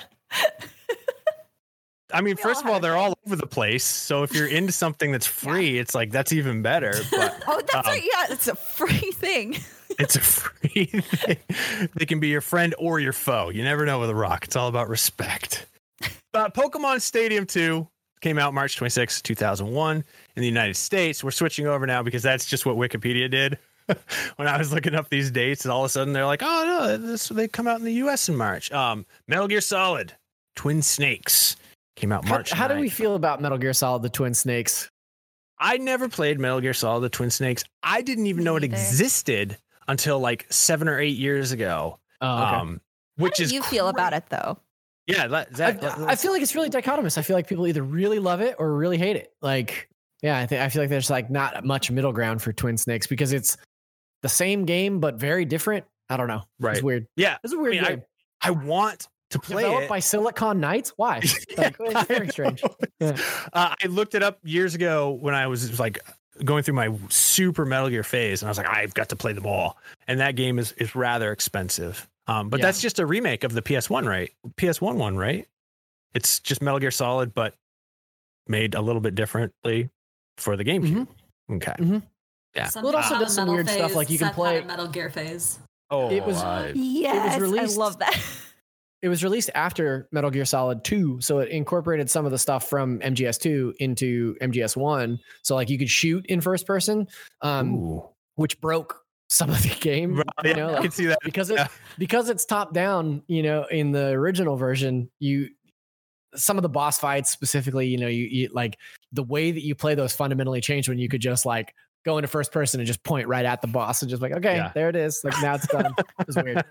I mean, We first all of all, had they're all over the place. So if you're into something that's free, it's like that's even better. But Oh, that's um, right. Yeah, it's a free thing. it's a free thing. They can be your friend or your foe. You never know with a rock. It's all about respect. But Pokemon Stadium two came out March twenty-sixth, two thousand one in the United States. We're switching over now because that's just what Wikipedia did. When I was looking up these dates, and all of a sudden they're like, oh, no, this, they come out in the U S in March. Um, Metal Gear Solid, Twin Snakes came out How, March how do we ninth. feel about Metal Gear Solid: The Twin Snakes? I never played Metal Gear Solid: The Twin Snakes. I didn't even know it neither. existed until like seven or eight years ago. Oh, okay. Um, How which do is you feel about it though? yeah. That, I, Zach, I feel like it's really dichotomous. I feel like people either really love it or really hate it. Like, yeah, I think I feel like there's like not much middle ground for Twin Snakes because it's the same game but very different. I don't know. It's Right. weird. yeah. It's a weird I mean, I- game. I want to play Developed it. by Silicon Knights. Why? Like, it's very strange. Yeah. Uh, I looked it up years ago when I was like going through my super Metal Gear phase, and I was like, I've got to play them all. And that game is is rather expensive. Um, but Yeah. that's just a remake of the P S one, right? P S one one, right? It's just Metal Gear Solid, but made a little bit differently for the GameCube. Okay. Mhm. Yeah. Some Well, it also people does had a some weird metal stuff, phase. like you can Seth play- had a Metal Gear phase. Oh, It was- I- Yes, released- I love that. It was released after Metal Gear Solid two, so it incorporated some of the stuff from M G S two into M G S one. So like you could shoot in first person, um, Ooh. which broke some of the game. Right, you yeah, know, I like, can see that. because it Yeah. because it's top down. You know, in the original version, you some of the boss fights specifically, you know, you, you like the way that you play those fundamentally changed when you could just like go into first person and just point right at the boss and just like, okay, Yeah. there it is. Like now it's done. It was weird.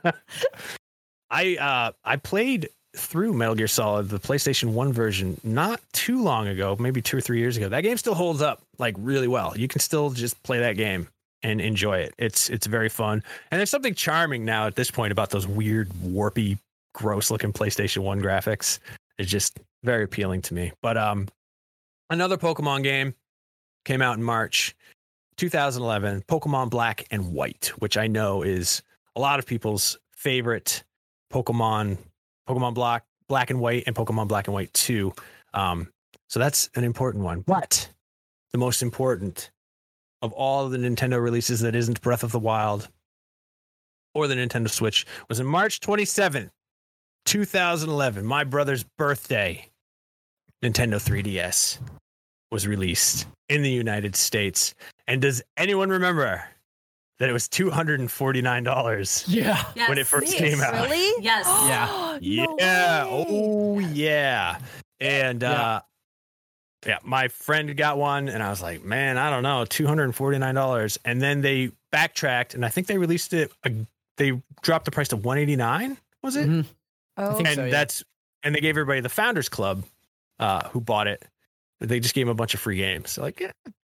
I uh I played through Metal Gear Solid, the PlayStation one version, not too long ago, maybe two or three years ago. That game still holds up like really well. You can still just play that game and enjoy it. It's it's very fun. And there's something charming now at this point about those weird, warpy, gross looking PlayStation one graphics. It's just very appealing to me. But um another Pokemon game came out in March two thousand eleven, Pokemon Black and White, which I know is a lot of people's favorite Pokemon, Pokemon Black, Black and White, and Pokemon Black and White two. Um, so that's an important one. But the most important of all of the Nintendo releases that isn't Breath of the Wild or the Nintendo Switch was in March twenty-seventh, two thousand eleven, my brother's birthday. Nintendo three D S was released in the United States. And does anyone remember that it was two hundred forty-nine dollars Yeah. Yes. when it first Wait, came out? Really? Yes. Yeah. Yeah. way. Oh, yeah. And Yeah. uh, yeah, my friend got one, and I was like, man, I don't know, two hundred forty-nine dollars. And then they backtracked, and I think they released it. Uh, they dropped the price to one hundred eighty-nine dollars, was it? Mhm. Oh, think and so, yeah. that's and they gave everybody the Founders Club uh, who bought it. They just gave them a bunch of free games. So like, yeah,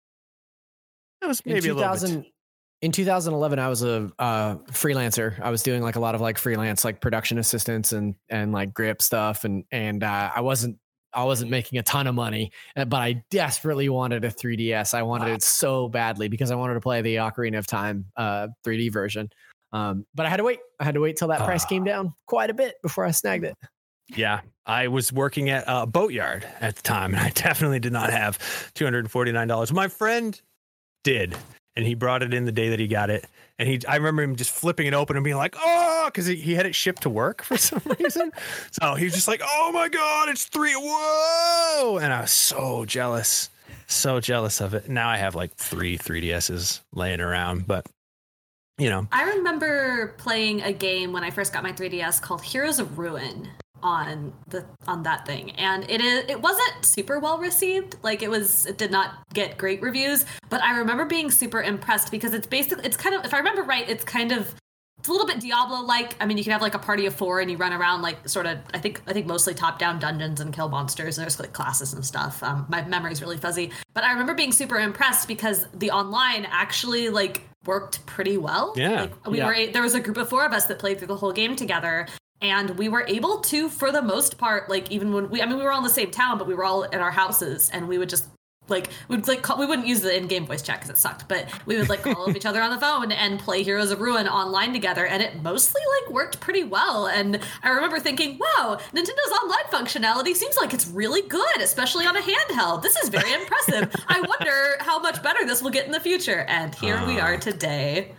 that was maybe in a little 2000, bit. in two thousand eleven, I was a uh, freelancer. I was doing like a lot of like freelance, like production assistance and and like grip stuff, and and uh, I wasn't I wasn't making a ton of money, uh, but I desperately wanted a three D S. I wanted Wow. it so badly because I wanted to play the Ocarina of Time uh, three D version. Um, but I had to wait. I had to wait till that price Ah. came down quite a bit before I snagged it. Yeah, I was working at a boatyard at the time, and I definitely did not have two hundred forty-nine dollars. My friend did, and he brought it in the day that he got it. And he, I remember him just flipping it open and being like, oh, because he, he had it shipped to work for some reason. So he was just like, oh my God, it's three. Whoa. And I was so jealous, so jealous of it. Now I have like three three D S's laying around, but you know. I remember playing a game when I first got my three D S called Heroes of Ruin on the on that thing, and it is it wasn't super well received. Like it was it did not get great reviews, but I remember being super impressed because it's basically it's kind of, if I remember right, it's kind of it's a little bit Diablo-like. I mean, you can have like a party of four and you run around like sort of I think I think mostly top-down dungeons and kill monsters, and there's like classes and stuff. Um, my memory's really fuzzy, but I remember being super impressed because the online actually like worked pretty well. Yeah. Like, we Yeah. were there was a group of four of us that played through the whole game together. And we were able to, for the most part, like even when we, I mean, we were all in the same town, but we were all in our houses, and we would just like, we'd like, call, we wouldn't use the in-game voice chat because it sucked, but we would like call up each other on the phone and play Heroes of Ruin online together, and it mostly like worked pretty well. And I remember thinking, wow, Nintendo's online functionality seems like it's really good, especially on a handheld. This is very impressive. I wonder how much better this will get in the future. And here we are today.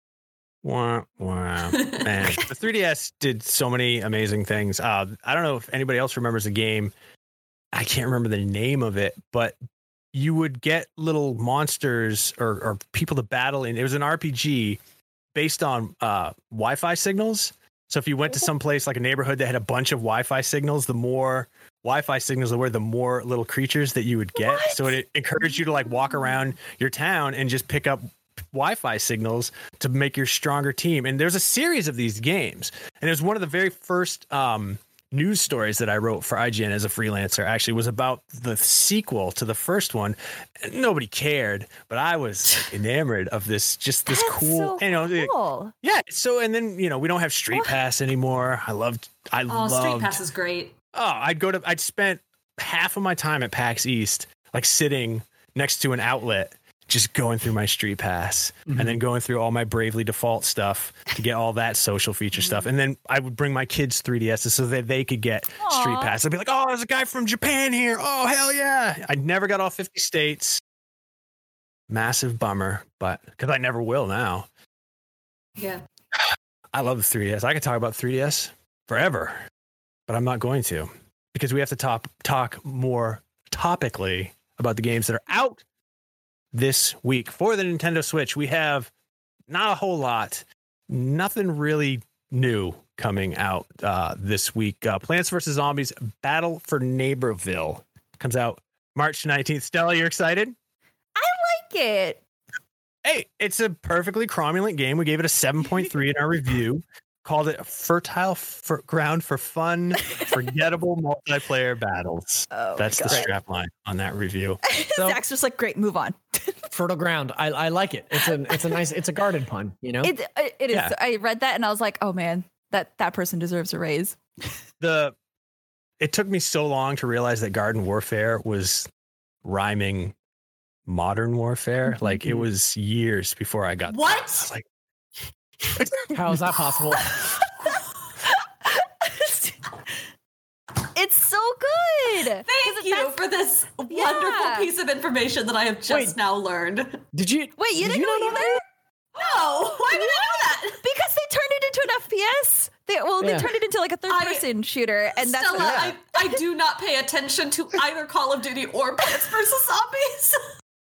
Wow, wow, man! The three D S did so many amazing things. Uh, I don't know if anybody else remembers a game. I can't remember the name of it, but you would get little monsters or, or people to battle in. It was an R P G based on uh, Wi-Fi signals. So if you went to some place like a neighborhood that had a bunch of Wi-Fi signals, the more Wi-Fi signals there were, the more little creatures that you would get. What? So it encouraged you to like walk around your town and just pick up Wi-Fi signals to make your stronger team. And there's a series of these games, and it was one of the very first um news stories that I wrote for I G N as a freelancer. Actually was about the sequel to the first one, and nobody cared, but I was like, enamored of this just this That's cool so you know the- cool. yeah. So and then you know we don't have Street Pass anymore. I loved I Oh, loved Street Pass is great. Oh, I'd go to, I'd spent half of my time at PAX East, like sitting next to an outlet, just going through my Street Pass Mhm. and then going through all my Bravely Default stuff to get all that social feature stuff. And then I would bring my kids three D S's so that they could get Street Aw. Pass. I'd be like, oh, there's a guy from Japan here. Oh, hell yeah. I never got all fifty states. Massive bummer, but because I never will now. Yeah. I love the three D S. I could talk about three D S forever, but I'm not going to because we have to top, talk more topically about the games that are out this week. For the Nintendo Switch, we have not a whole lot, nothing really new coming out uh, this week. Uh, Plants vs. Zombies Battle for Neighborville comes out March nineteenth. Stella, you're excited? I like it. Hey, it's a perfectly cromulent game. We gave it a seven point three in our review. Called it a fertile for ground for fun, forgettable multiplayer battles. Oh, That's the God. strap line on that review. So, Zach's just like, great, move on. Fertile ground. I, I like it. It's a it's a nice it's a guarded pun. You know. It, it, it is. Yeah. I read that and I was like, oh man, that, that person deserves a raise. the it took me so long to realize that Garden Warfare was rhyming Modern Warfare. Like it was years before I got What? I was like, How is that possible? It's so good. Thank you for this wonderful Yeah. piece of information that I have just Wait. now learned. Did you? Wait, you did didn't you know not know either? No, why did I know that? Because they turned it into an F P S. They, well, Yeah. they turned it into like a third-person shooter, and that's Stella, what, I, I do not pay attention to either Call of Duty or Plants vs. Zombies.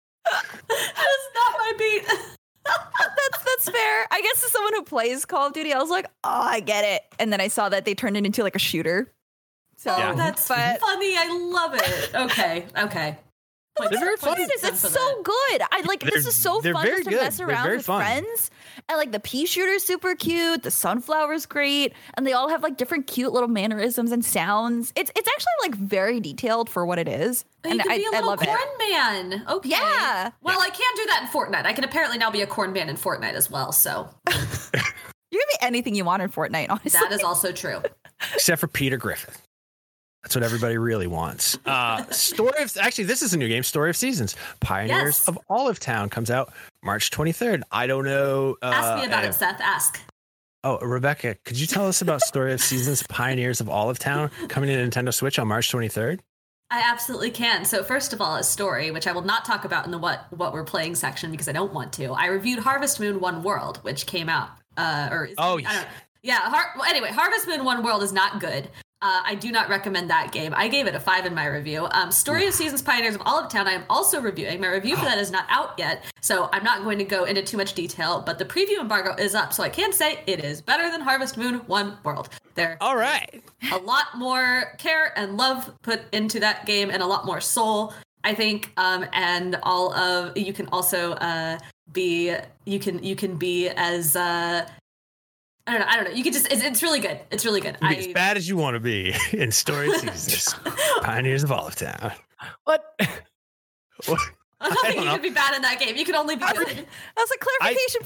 That is not my beat. that's that's fair. I guess as someone who plays Call of Duty, I was like, oh, I get it. And then I saw that they turned it into like a shooter. So Oh, that's but funny. I love it. Okay, okay. What's They're very so fun. is it's for so good. I like They're- this is so they're fun very just to good. mess They're around very with fun. friends. And like the pea shooter's super cute, the sunflower's great, and they all have like different cute little mannerisms and sounds. It's it's actually like very detailed for what it is. You and can I, be a I little love corn it. man. Okay. Yeah. Well, I can't do that in Fortnite. I can apparently now be a corn man in Fortnite as well. So You can be anything you want in Fortnite, honestly. that is also true. Except for Peter Griffith. That's what everybody really wants. Uh, Story of actually, this is a new game. Story of Seasons, Pioneers Yes. of Olive Town comes out March twenty-third. I don't know. Uh, Ask me about and- it, Seth. Ask. Oh, Rebecca, could you tell us about Story of Seasons, Pioneers of Olive Town coming to Nintendo Switch on March twenty-third? I absolutely can. So first of all, a story, which I will not talk about in the what what we're playing section because I don't want to. I reviewed Harvest Moon One World, which came out. Uh, or is- Oh, I don't know. Yeah. Har- well, anyway, Harvest Moon One World is not good. Uh, I do not recommend that game. I gave it a five in my review. Um, Story of Seasons, Pioneers of Olive Town, I am also reviewing. My review for that is not out yet, so I'm not going to go into too much detail, but the preview embargo is up, so I can say it is better than Harvest Moon One World. There All right. a lot more care and love put into that game and a lot more soul, I think. Um, and all of you can also uh, be you can you can be as uh, I don't know I don't know you can just it's, it's really good. It's really good. You can be I, as bad as you want to be in Story of Seasons, Pioneers of Olive Town. What? What? I don't think don't you know. can be bad in that game. You can only be good. I was like, clarification,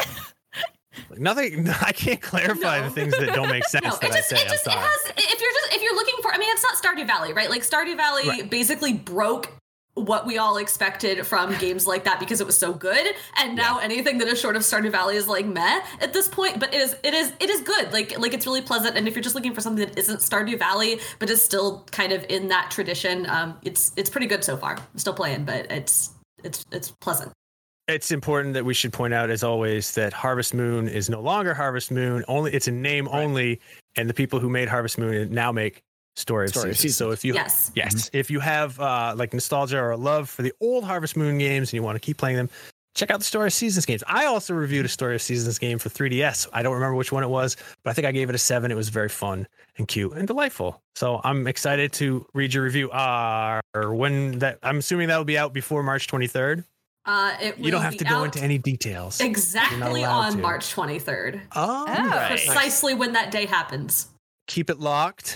please. Nothing. I can't clarify No. the things that don't make sense No, that it just, I say. it just, I'm it sorry. has, if you're just, if you're looking for, I mean, it's not Stardew Valley, right? Like Stardew Valley Right. basically broke what we all expected from games like that because it was so good. And now anything that is short of Stardew Valley is like meh at this point, but it is, it is, it is good. Like, like it's really pleasant. And if you're just looking for something that isn't Stardew Valley, but is still kind of in that tradition, um, it's, it's pretty good so far. I'm still playing, but it's, it's, it's pleasant. It's important that we should point out, as always, that Harvest Moon is no longer Harvest Moon. Only it's a name only, and the people who made Harvest Moon now make Story of Story of Seasons. So if you Yes. yes, if you have uh, like nostalgia or a love for the old Harvest Moon games and you want to keep playing them, check out the Story of Seasons games. I also reviewed a Story of Seasons game for three D S. I don't remember which one it was, but I think I gave it a seven. It was very fun and cute and delightful. So I'm excited to read your review. Uh, or when that I'm assuming that will be out before March twenty-third. Uh, it You don't will have be to go out into any details. exactly allowed on to. March twenty-third. Oh, right. Precisely when that day happens. Keep it locked.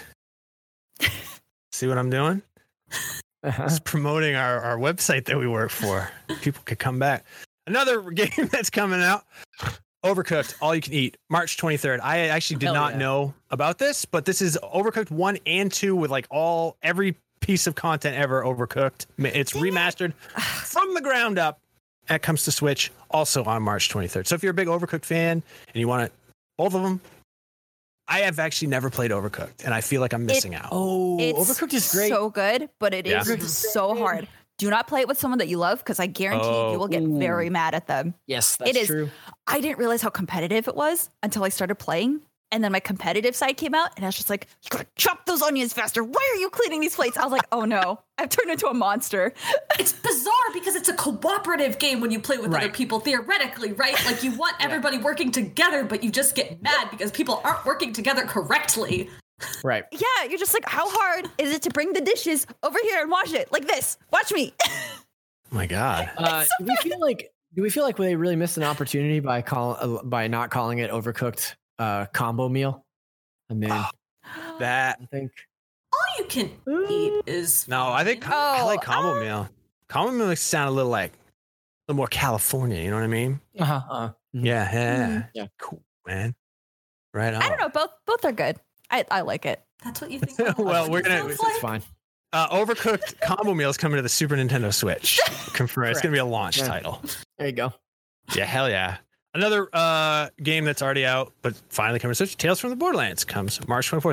See what I'm doing? Just promoting our, our website that we work for. People could come back. Another game that's coming out. Overcooked, all you can eat, March twenty-third. I actually did Hell not yeah. know about this, but this is Overcooked one and two with like all every piece of content ever Overcooked. It's remastered from the ground up. That comes to Switch also on March twenty-third. So if you're a big Overcooked fan and you want it, both of them, I have actually never played Overcooked, and I feel like I'm missing out. Oh, It's Overcooked is great. so good, but it Yeah. is so hard. Do not play it with someone that you love because I guarantee Oh. you will get very mad at them. Yes, that's It is. true. I didn't realize how competitive it was until I started playing. And then my competitive side came out, and I was just like, you gotta chop those onions faster. Why are you cleaning these plates? I was like, oh no, I've turned into a monster. It's bizarre because it's a cooperative game when you play with other Right. people, theoretically, right? Like you want everybody working together, but you just get mad because people aren't working together correctly. Right. Yeah, you're just like, how hard is it to bring the dishes over here and wash it like this? Watch me. Oh my God. Uh, do we feel like do we feel like they really missed an opportunity by call uh, by not calling it Overcooked uh, combo meal? I mean, That I think All you can eat is no, I think I Oh, like combo uh, meal. Combo meal makes it sound a little like a little more California. You know what I mean? uh-huh, uh, Yeah, yeah, Yeah. Cool, man. Right on. I don't know. Both both are good. I, I like it. That's what you think. Well, we're gonna- sounds it's like? fine. Uh, Overcooked combo meal is coming to the Super Nintendo Switch. Confirm. It's gonna be a launch Yeah. title. There you go. Yeah, hell yeah. Another uh, game that's already out, but finally coming to Switch. Tales from the Borderlands comes March twenty-fourth.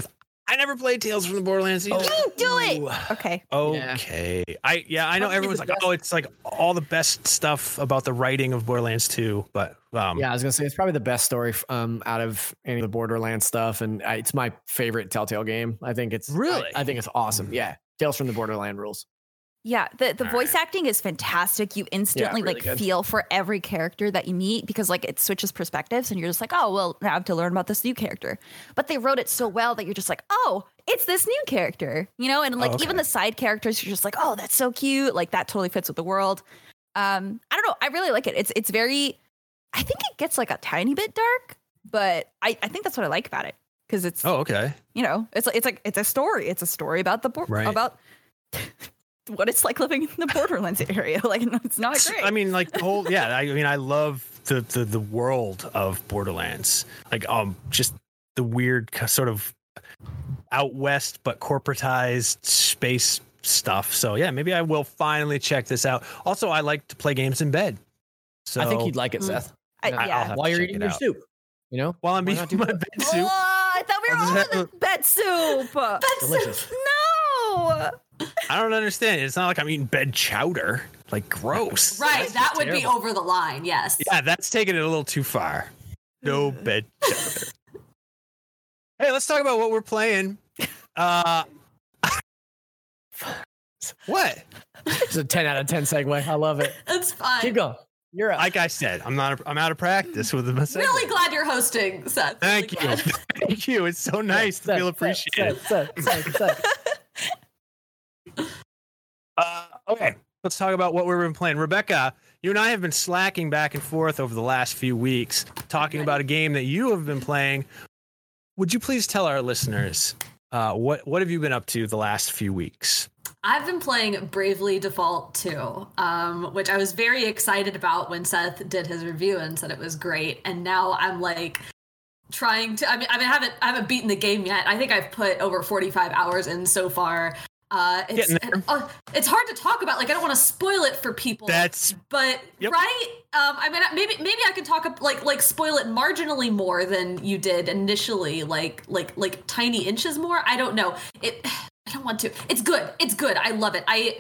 I never played Tales from the Borderlands either. You do it. Okay. Okay. Yeah. I yeah, I know Probably everyone's the like, best- oh, it's like all the best stuff about the writing of Borderlands two, but um, Yeah, I was gonna say it's probably the best story um, out of any of the Borderlands stuff, and I, it's my favorite Telltale game. I think it's Really? I, I think it's awesome. Yeah, Tales from the Borderland rules. Yeah, the, the All voice acting is fantastic. You instantly really like good. feel for every character that you meet because like it switches perspectives and you're just like, oh, well, I have to learn about this new character. But they wrote it so well that you're just like, oh, it's this new character, you know? And like Oh, okay. even the side characters, you're just like, oh, that's so cute. Like that totally fits with the world. Um, I don't know. I really like it. It's it's very, I think it gets like a tiny bit dark, but I, I think that's what I like about it. Because it's, oh, okay. you know, it's it's like it's a story. It's a story about the bo- Right. about what it's like living in the Borderlands area. Like it's not great. I mean, like the whole yeah. I mean, I love the, the the world of Borderlands. Like um, just the weird k- sort of out west but corporatized space stuff. So yeah, maybe I will finally check this out. Also, I like to play games in bed. So I think you'd like it, Seth. I- Yeah, yeah. I'll have while to you're check eating it your out. soup, you know, while I'm Why eating not do my that? bed Oh, soup. I thought we were I'll all just in have the bed soup. Bed Delicious. No. I don't understand. It's not like I'm eating bed chowder. Like gross. Right, That's that would be terrible. over the line. Yes. Yeah, that's taking it a little too far. No bed chowder. Hey, let's talk about what we're playing. Uh, what? It's a ten out of ten segue. I love it. It's fine. Keep going. You're up. Like I said, I'm not. I'm out of practice with the mistake. Really glad you're hosting, Seth. Thank Really you. glad. Thank you. It's so nice to Seth, feel Seth, appreciated. Seth, Seth, Seth, Seth. Uh, okay, let's talk about what we've been playing. Rebecca, you and I have been slacking back and forth over the last few weeks, talking about a game that you have been playing. Would you please tell our listeners uh, what what have you been up to the last few weeks? I've been playing Bravely Default two, um, which I was very excited about when Seth did his review and said it was great. And now I'm like trying to. I mean, I mean, I haven't I haven't beaten the game yet. I think I've put over forty-five hours in so far. Uh, it's Getting there. uh, it's hard to talk about. Like I don't want to spoil it for people. That's But Yep. right, um, I mean, maybe maybe I can talk up, like like spoil it marginally more than you did initially, like like like tiny inches more. I don't know. It. I don't want to. It's good. It's good. I love it. I.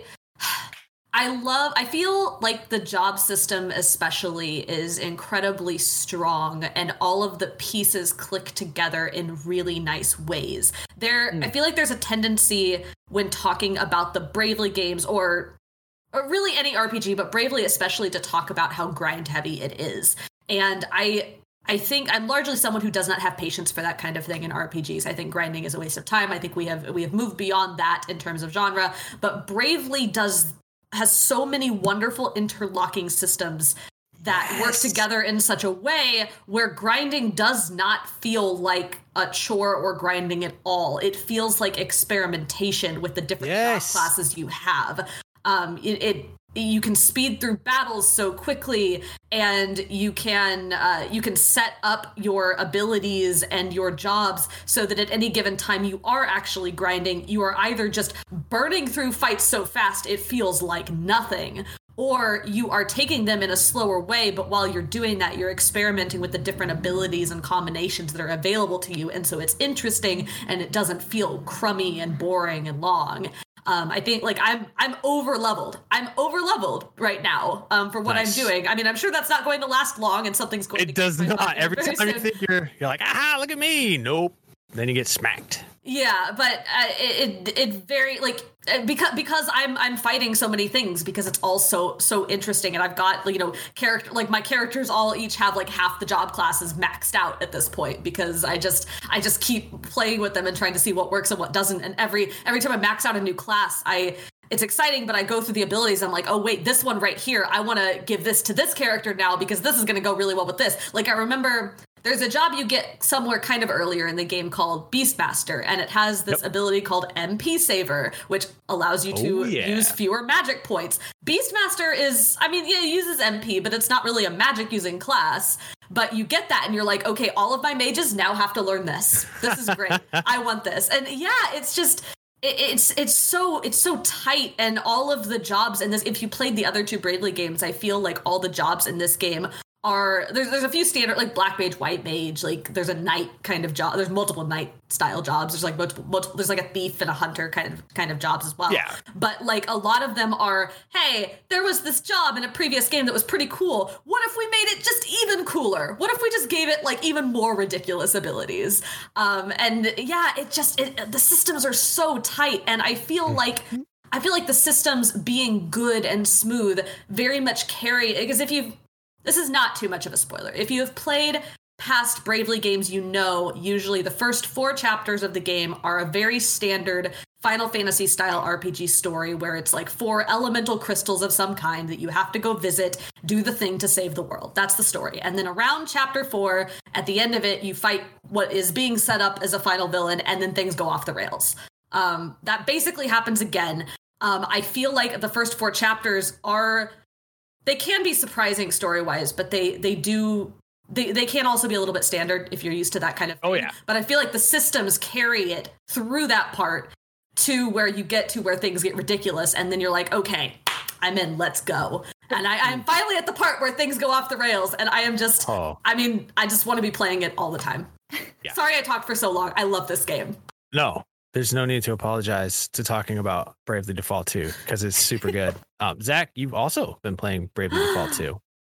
I love, I feel like the job system especially is incredibly strong and all of the pieces click together in really nice ways. There, I feel like there's a tendency when talking about the Bravely games or, or really any R P G, but Bravely especially, to talk about how grind heavy it is. And I, I think I'm largely someone who does not have patience for that kind of thing in R P Gs. I think grinding is a waste of time. I think we have, we have moved beyond that in terms of genre, but Bravely does has so many wonderful interlocking systems that Yes. work together in such a way where grinding does not feel like a chore or grinding at all. It feels like experimentation with the different Yes. job classes you have. Um, it, it you can speed through battles so quickly, and you can uh, you can set up your abilities and your jobs so that at any given time you are actually grinding, you are either just burning through fights so fast it feels like nothing, or you are taking them in a slower way, but while you're doing that, you're experimenting with the different abilities and combinations that are available to you, and so it's interesting and it doesn't feel crummy and boring and long. Um, I think like I'm I'm over leveled. I'm over leveled right now um, for what Nice. I'm doing. I mean, I'm sure that's not going to last long, and something's going to It does get my not. butt Every very time you soon. think you're, you're like, aha, look at me. Nope. Then you get smacked. Yeah, but uh, it, it it very like uh, because because I'm I'm fighting so many things because it's all so so interesting, and I've got, you know, character like my characters all each have like half the job classes maxed out at this point because I just I just keep playing with them and trying to see what works and what doesn't, and every every time I max out a new class, I it's exciting, but I go through the abilities. I'm like, oh wait, this one right here, I want to give this to this character now because this is going to go really well with this. Like I remember. There's a job you get somewhere kind of earlier in the game called Beastmaster, and it has this Yep. ability called M P Saver, which allows you to Oh, yeah. use fewer magic points. Beastmaster is, I mean, yeah, it uses M P, but it's not really a magic using class. But you get that, and you're like, okay, all of my mages now have to learn this. This is great. I want this. And yeah, it's just... it- It's it's so it's so tight, and all of the jobs in this. If you played the other two Bravely games, I feel like all the jobs in this game are there's there's a few standard like black mage, white mage, like there's a knight kind of job. There's multiple knight style jobs. There's like multiple, multiple there's like a thief and a hunter kind of kind of jobs as well. Yeah. But like a lot of them are, hey, there was this job in a previous game that was pretty cool. What if we made it just even cooler? What if we just gave it like even more ridiculous abilities? Um, and yeah, it just it, the systems are so tight, and I feel like. I feel like the systems being good and smooth very much carry, because if you've, this is not too much of a spoiler. If you have played past Bravely games, you know usually the first four chapters of the game are a very standard Final Fantasy style R P G story where it's like four elemental crystals of some kind that you have to go visit, do the thing to save the world. That's the story. And then around chapter four, at the end of it, you fight what is being set up as a final villain, and then things go off the rails. Um, that basically happens again. Um, I feel like the first four chapters are, they can be surprising story-wise, but they they do, they, they can also be a little bit standard if you're used to that kind of thing. Oh, yeah. But I feel like the systems carry it through that part to where you get to where things get ridiculous, and then you're like, okay, I'm in, let's go. And I, I'm finally at the part where things go off the rails, and I am just, Oh. I mean, I just want to be playing it all the time. Yeah. Sorry I talked for so long. I love this game. No, there's no need to apologize to talking about Bravely Default two because it's super good. Um, Zach, you've also been playing Bravely Default two.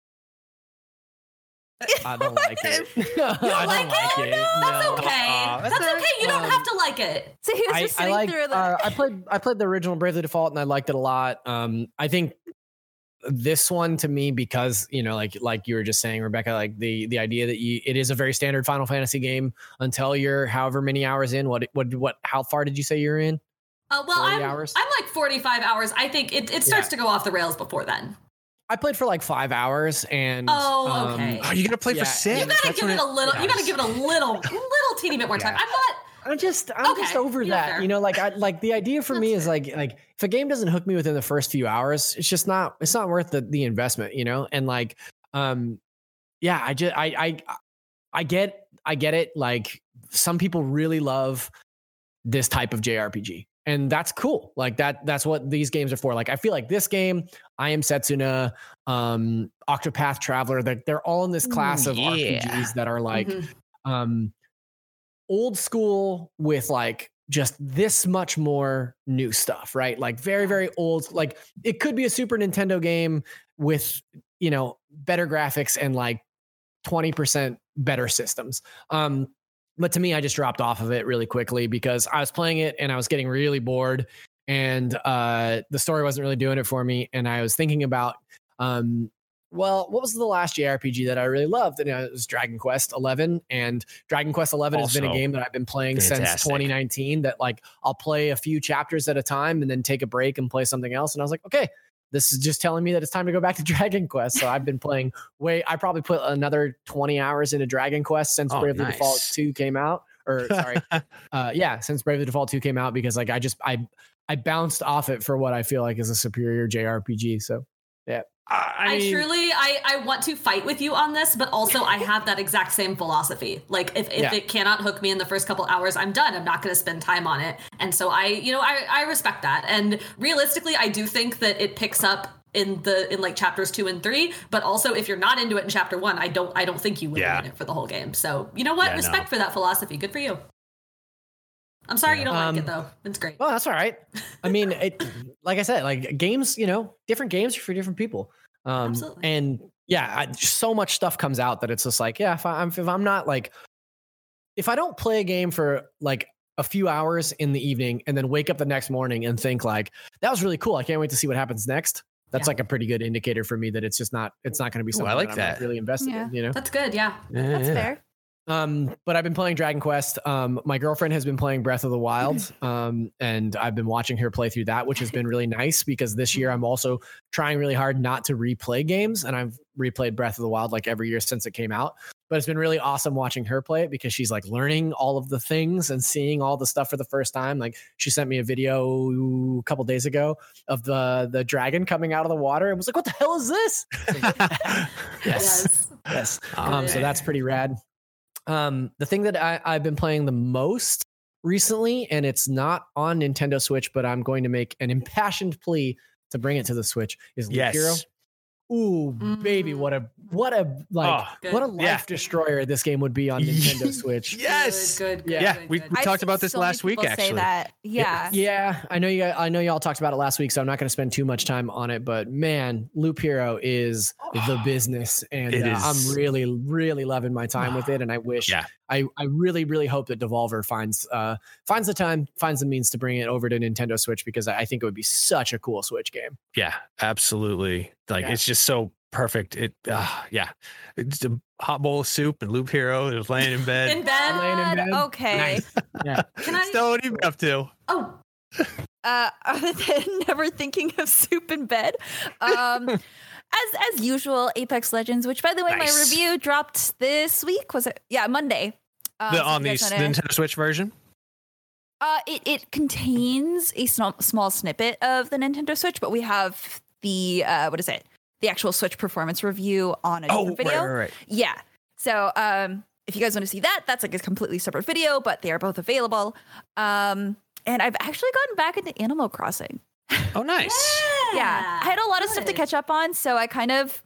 I don't like it. You don't I like don't like it? it. That's No. okay. Uh, That's all okay. right. You don't Um, have to like it. So he was I, just I sitting like. through the. Uh, I played. I played the original Bravely Default, and I liked it a lot. Um, I think this one to me, because you know, like like you were just saying, Rebecca, like the the idea that you it is a very standard Final Fantasy game until you're however many hours in. What what what? How far did you say you're in? Uh, well, forty I'm hours? I'm like forty-five hours. I think it, it starts Yeah. to go off the rails before then. I played for like five hours, and Oh, um, okay. Oh, you're gonna play Yeah, for six? You gotta That's give when it a little. You gotta yes. give it a little, little teeny bit more time. Yeah. I'm not. I'm just I'm Okay, just over yeah, that. fair. You know, like I like the idea for me That's is like like if a game doesn't hook me within the first few hours, it's just not it's not worth the the investment, you know? And like um yeah, I just I I I get I get it. Like some people really love this type of J R P G. And that's cool. Like that that's what these games are for. Like I feel like this game, I Am Setsuna, um Octopath Traveler, they're, they're all in this class Ooh, of yeah. R P Gs that are like Mhm. um old school with like just this much more new stuff, right? Like very, very old. Like it could be a Super Nintendo game with, you know, better graphics and like twenty percent better systems. Um, but to me, I just dropped off of it really quickly because I was playing it and I was getting really bored, and uh, the story wasn't really doing it for me. And I was thinking about, um, well, what was the last J R P G that I really loved? And it was Dragon Quest eleven. And Dragon Quest eleven has been a Also game that I've been playing since fantastic. twenty nineteen. That like I'll play a few chapters at a time and then take a break and play something else. And I was like, okay, this is just telling me that it's time to go back to Dragon Quest. So I've been playing way. I probably put another twenty hours into Dragon Quest since Oh, Bravely nice. Default two came out. Or sorry, uh, yeah, since Bravely Default two came out, because like I just I I bounced off it for what I feel like is a superior J R P G. So yeah. I, I, mean, truly, I, I want to fight with you on this, but also I have that exact same philosophy. Like if, if Yeah. it cannot hook me in the first couple hours, I'm done. I'm not going to spend time on it. And so I, you know, I, I respect that. And realistically, I do think that it picks up in the, in like chapters two and three, but also if you're not into it in chapter one, I don't, I don't think you will Yeah. be in it for the whole game. So you know what? Yeah, Respect no. for that philosophy. Good for you. I'm sorry you don't Um, like it though. It's great. Well, that's all right. I mean, it, like I said, like games, you know, different games are for different people. Um, Absolutely. And yeah, I, just so much stuff comes out that it's just like, yeah, if, I, I'm, if I'm not like, if I don't play a game for like a few hours in the evening and then wake up the next morning and think like, that was really cool, I can't wait to see what happens next. That's Yeah. like a pretty good indicator for me that it's just not, it's not going to be Ooh, something I like that I'm that. like, really invested Yeah. in, you know? That's good. Yeah. yeah, That's yeah. fair. Um, but I've been playing Dragon Quest. Um, my girlfriend has been playing Breath of the Wild. Um, and I've been watching her play through that, which has been really nice because this year I'm also trying really hard not to replay games. And I've replayed Breath of the Wild like every year since it came out. But it's been really awesome watching her play it because she's like learning all of the things and seeing all the stuff for the first time. Like she sent me a video a couple days ago of the the dragon coming out of the water and was like, "What the hell is this?" yes. Yes. Yes. Oh, Um, so man. that's pretty rad. Um, the thing that I, I've been playing the most recently, and it's not on Nintendo Switch, but I'm going to make an impassioned plea to bring it to the Switch, is Loop Yes. Hero. Ooh, baby, what a what a like Oh, what a good. life Yeah. destroyer this game would be on Nintendo Switch. Yes. Good, good, Yeah. Yeah, good, we, good. we I've talked seen about this so many last week, people say actually. that. Yeah. Yeah, I know you. I know y'all talked about it last week, so I'm not going to spend too much time on it. But man, Loop Hero is the business, and It uh, is. I'm really, really loving my time with it. And I wish, Yeah. I, I really, really hope that Devolver finds uh finds the time, finds the means to bring it over to Nintendo Switch, because I think it would be such a cool Switch game. Yeah, absolutely. Like Yeah. it's just so perfect. It, uh, yeah, it's a hot bowl of soup and Loop Hero. It was laying in bed. In bed. Laying in bed. Okay. Yeah, Can I? Still, what are you up to? Oh, Uh, other than never thinking of soup in bed. Um, as as usual, Apex Legends, which by the way, Nice. my review dropped this week. Was it? Yeah, Monday. Um, The, so on if the you s- guys wanna- Nintendo Switch version. Uh, it, it contains a small, small snippet of the Nintendo Switch, but we have the, uh, what is it? The actual Switch performance review on a Oh, different right, video. right, right. Yeah. So um, if you guys want to see that, that's like a completely separate video, but they are both available. Um, and I've actually gotten back into Animal Crossing. Oh, nice. Yeah. I had a lot of stuff to Good. catch up on, so I kind of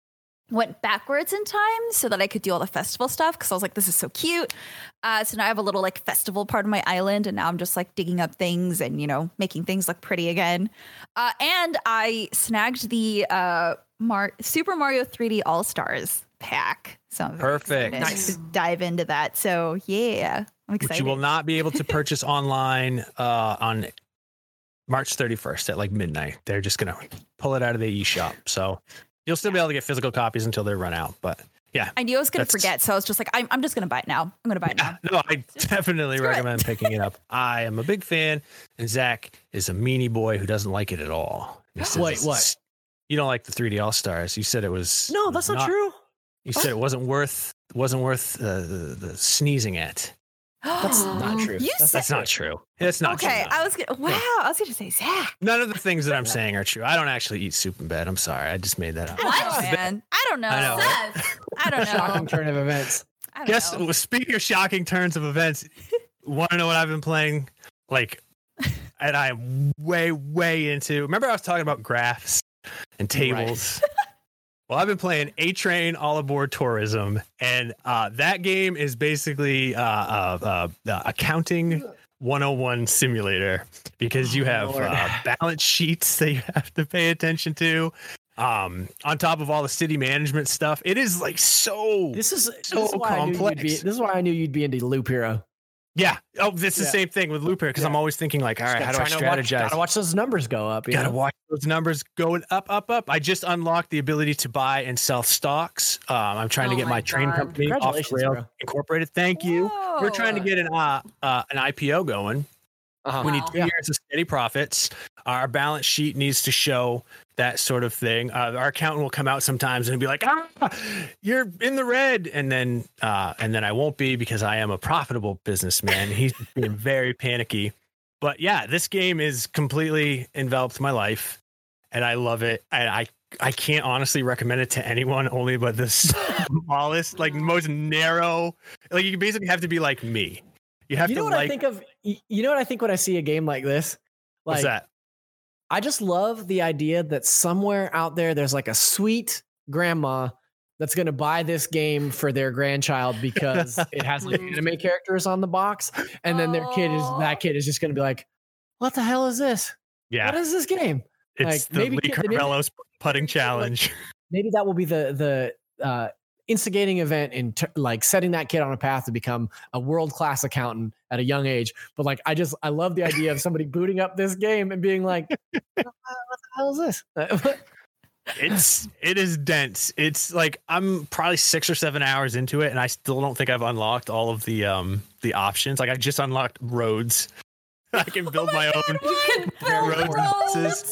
went backwards in time so that I could do all the festival stuff because I was like, this is so cute. Uh, so now I have a little like festival part of my island, and now I'm just like digging up things and, you know, making things look pretty again. Uh, and I snagged the uh, Mar- Super Mario three D All Stars pack. So I'm very Perfect. excited Nice. to dive into that. So yeah, I'm Which excited. you will not be able to purchase online uh, on March thirty-first at like midnight. They're just gonna pull it out of the eShop. So you'll still be able to get physical copies until they run out. But yeah, I knew I was going to That's- forget, so I was just like, I'm, I'm just going to buy it now. I'm going to buy it now. no, I definitely Screw it. recommend picking it up. I am a big fan, and Zach is a meanie boy who doesn't like it at all. He says Wait, it's- what? You don't like the three D All Stars? You said it was No, that's not, true. You said it wasn't worth wasn't worth uh, the, the sneezing at. That's not true. You That's said That's not true. It's not okay. true. I was gonna, wow. I was going to say Zach. None of the things that I'm saying are true. I don't actually eat soup in bed. I'm sorry. I just made that up. I don't know, man. I don't know. I know. Seth. I don't know. Shocking turn of events. I don't Guess know. speaking of shocking turns of events, want to know what I've been playing? Like, and I'm way, way into. Remember, I was talking about graphs and tables. Well, I've been playing A Train All Aboard Tourism, and uh, that game is basically uh, uh, uh, uh, accounting one oh one simulator because you have Lord. uh, balance sheets that you have to pay attention to. Um, on top of all the city management stuff, it is like so. This is, So this is why I knew you'd complex. be. This is why I knew you'd be into Loop Hero. Yeah. Oh, it's the Yeah. same thing with Looper because Yeah. I'm always thinking like, all right, how do I Trying to watch- strategize? Gotta watch those numbers go up. you Gotta know? watch those numbers going up, up, up. I just unlocked the ability to buy and sell stocks. Um, I'm trying to Oh get my, my train God. company off the Congratulations, rails bro. incorporated. Thank you. We're trying to Whoa. get an uh, uh an I P O going. Uh-huh. We need Wow. two years of steady profits. Our balance sheet needs to show that sort of thing. Uh, our accountant will come out sometimes and be like, "Ah, you're in the red," and then uh, and then I won't be because I am a profitable businessman. He's being very panicky. But yeah, this game is completely enveloped my life, and I love it. And I I can't honestly recommend it to anyone, only but the smallest, like most narrow. Like you basically have to be like me. You have You to know what like. I think of? y- You know what I think when I see a game like this? Like, what's that? I just love the idea that somewhere out there there's like a sweet grandma that's going to buy this game for their grandchild because it has like anime characters on the box, and then their kid is that kid is just going to be like, "What the hell is this? Yeah, What is this game?" it's like, the maybe Lee kid- maybe- Carvello's putting challenge. Maybe that will be the the uh, instigating event in t- like setting that kid on a path to become a world class accountant at a young age. But like, I just I love the idea of somebody booting up this game and being like, "What the hell is this?" It's it is dense. It's like I'm probably six or seven hours into it, and I still don't think I've unlocked all of the um the options. Like I just unlocked roads. I can build my own You can build roads and roads. buses.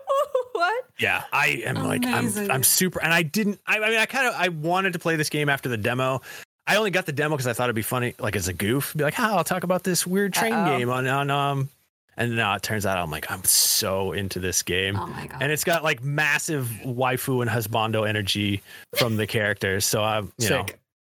What? Yeah, I am like I'm Amazing. I'm super, and I didn't. I, I mean, I kind of I wanted to play this game after the demo. I only got the demo because I thought it'd be funny, like as a goof, be like, "How I'll talk about this weird train Uh-oh. game on on um." And now it turns out I'm like I'm so into this game, Oh my god. and it's got like massive waifu and husbando energy from the characters. So I'm you know Sick.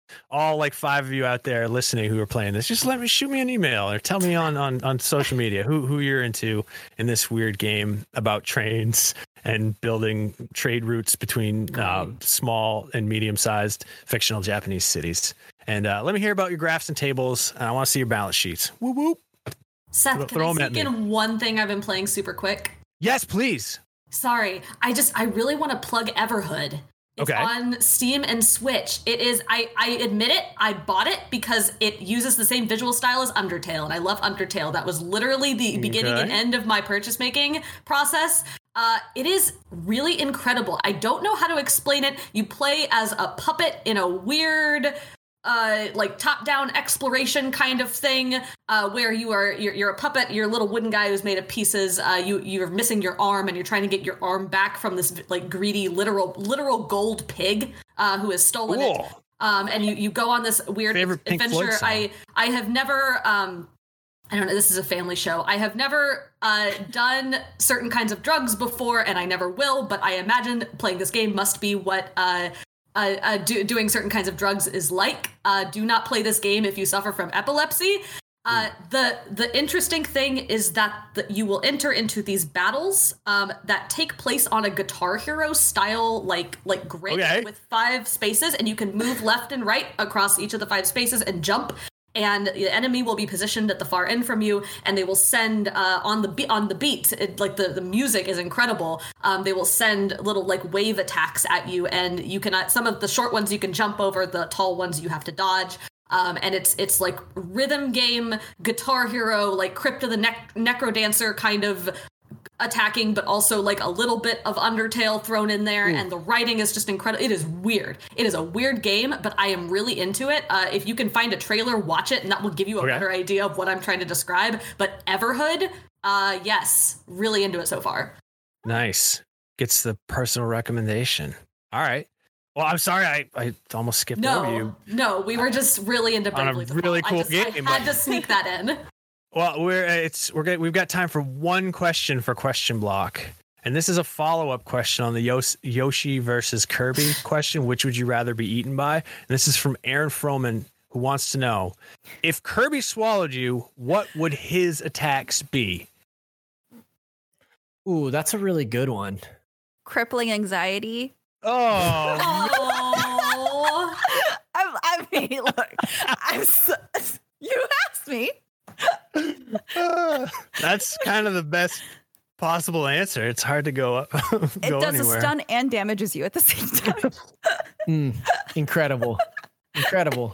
all like five of you out there listening who are playing this, just let me shoot me an email or tell me on on, on social media who who you're into in this weird game about trains and building trade routes between uh, small and medium-sized fictional Japanese cities. And uh, let me hear about your graphs and tables, and I want to see your balance sheets. Whoop whoop. Seth, Throw- can throw I 'em at sneak me. in one thing I've been playing super quick? Yes, please. Sorry, I just I really want to plug Everhood. It's Okay. on Steam and Switch. It is, I, I admit it, I bought it because it uses the same visual style as Undertale, and I love Undertale. That was literally the beginning and Okay. end of my purchase making process. Uh, it is really incredible. I don't know how to explain it. You play as a puppet in a weird, uh, like top-down exploration kind of thing, uh, where you are you're, you're a puppet. You're a little wooden guy who's made of pieces. Uh, you you're missing your arm, and you're trying to get your arm back from this like greedy literal literal gold pig uh, who has stolen it. Cool. Um, and you you go on this weird Favorite Pink Floyd adventure. song. I I have never um. I don't know, this is a family show. I have never uh, done certain kinds of drugs before, and I never will, but I imagine playing this game must be what uh, uh, uh, do, doing certain kinds of drugs is like. Uh, do not play this game if you suffer from epilepsy. Uh, the the interesting thing is that the, you will enter into these battles um, that take place on a Guitar Hero style like like grid Okay. with five spaces, and you can move left and right across each of the five spaces and jump. And the enemy will be positioned at the far end from you, and they will send uh, on the be- on the beat. It, like the, the music is incredible. Um, they will send little like wave attacks at you, and you cannot. Some of the short ones you can jump over. The tall ones you have to dodge. Um, and it's it's like rhythm game, Guitar Hero, like Crypt of the ne- Necro Dancer kind of attacking, but also like a little bit of Undertale thrown in there. And the writing is just incredible. It is weird. It is a weird game, but I am really into it. Uh, if you can find a trailer, watch it, and that will give you a Okay. better idea of what I'm trying to describe. But Everhood, uh, yes, really into it so far. Nice. Gets the personal recommendation. All right. Well, I'm sorry, I, I almost skipped over No, you. no, we were just really into On a Bravely really Default. cool I just, I game, had but- to sneak that in. Well, we're uh, it's we're good. We've got time for one question for question block, and this is a follow up question on the Yos- Yoshi versus Kirby question. Which would you rather be eaten by? And this is from Aaron Froman, who wants to know if Kirby swallowed you, what would his attacks be? Ooh, that's a really good one. Crippling anxiety. Oh, Oh, I, I mean, look, I'm so, you asked me. that's kind of the best possible answer. It's hard to go up. It go does anywhere. a stun and damages you at the same time. Mm, incredible. Incredible.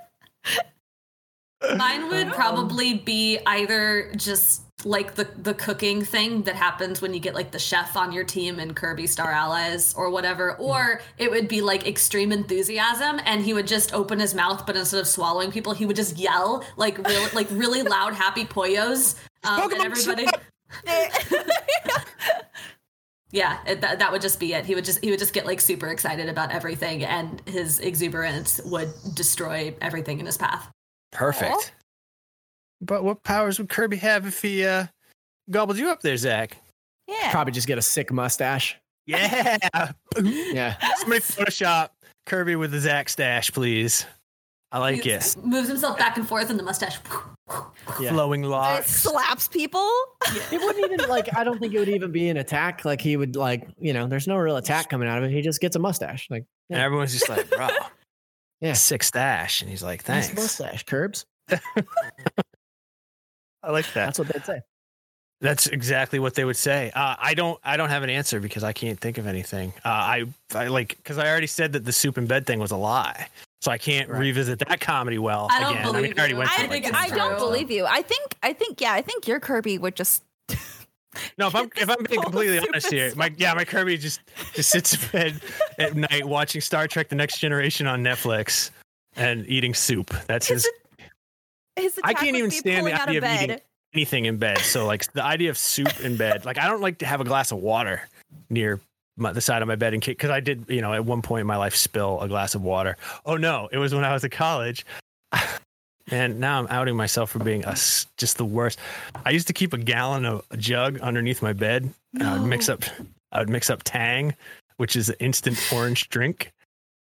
mine would probably be either just like the the cooking thing that happens when you get like the chef on your team in Kirby Star Allies or whatever, or it would be like extreme enthusiasm, and he would just open his mouth, but instead of swallowing people, he would just yell like really like really loud, happy poyos, um, and everybody. Yeah, it, that, that would just be it. He would just he would just get like super excited about everything, and his exuberance would destroy everything in his path. Perfect. But what powers would Kirby have if he uh, gobbled you up there, Zach? Yeah. Probably just get a sick mustache. Yeah. Yeah. Somebody Photoshop Kirby with the Zach stash, please. I like He it. moves himself back and forth, and the mustache. Yeah. Flowing It locks. slaps people. It wouldn't even like I don't think it would even be an attack. Like he would like, you know, there's no real attack coming out of it. He just gets a mustache. Like And everyone's just like, bro, yeah. sick stash. And he's like, Nice thanks. mustache, Curbs. I like that. That's what they'd say. That's exactly what they would say. Uh, I don't. I don't have an answer because I can't think of anything. Uh, I, I like because I already said that the soup in bed thing was a lie, so I can't Right. revisit that comedy well I don't again. I mean, believe I already you. went I through I, like think ten I it's don't times. true. believe you. I think I think yeah, I think your Kirby would just No, if I'm if I'm being Full completely soup honest and here, my yeah, my Kirby just just sits in bed at night watching Star Trek: The Next Generation on Netflix and eating soup. That's his. his I attack can't would even be stand the pulling out idea of of bed. eating anything in bed. So like the idea of soup in bed, like I don't like to have a glass of water near my, the side of my bed in case, because I did, you know, at one point in my life spill a glass of water. Oh no, it was when I was at college. And now I'm outing myself for being a, s- just the worst. I used to keep a gallon of a jug underneath my bed. And I would mix up, I would mix up Tang, which is an instant orange drink,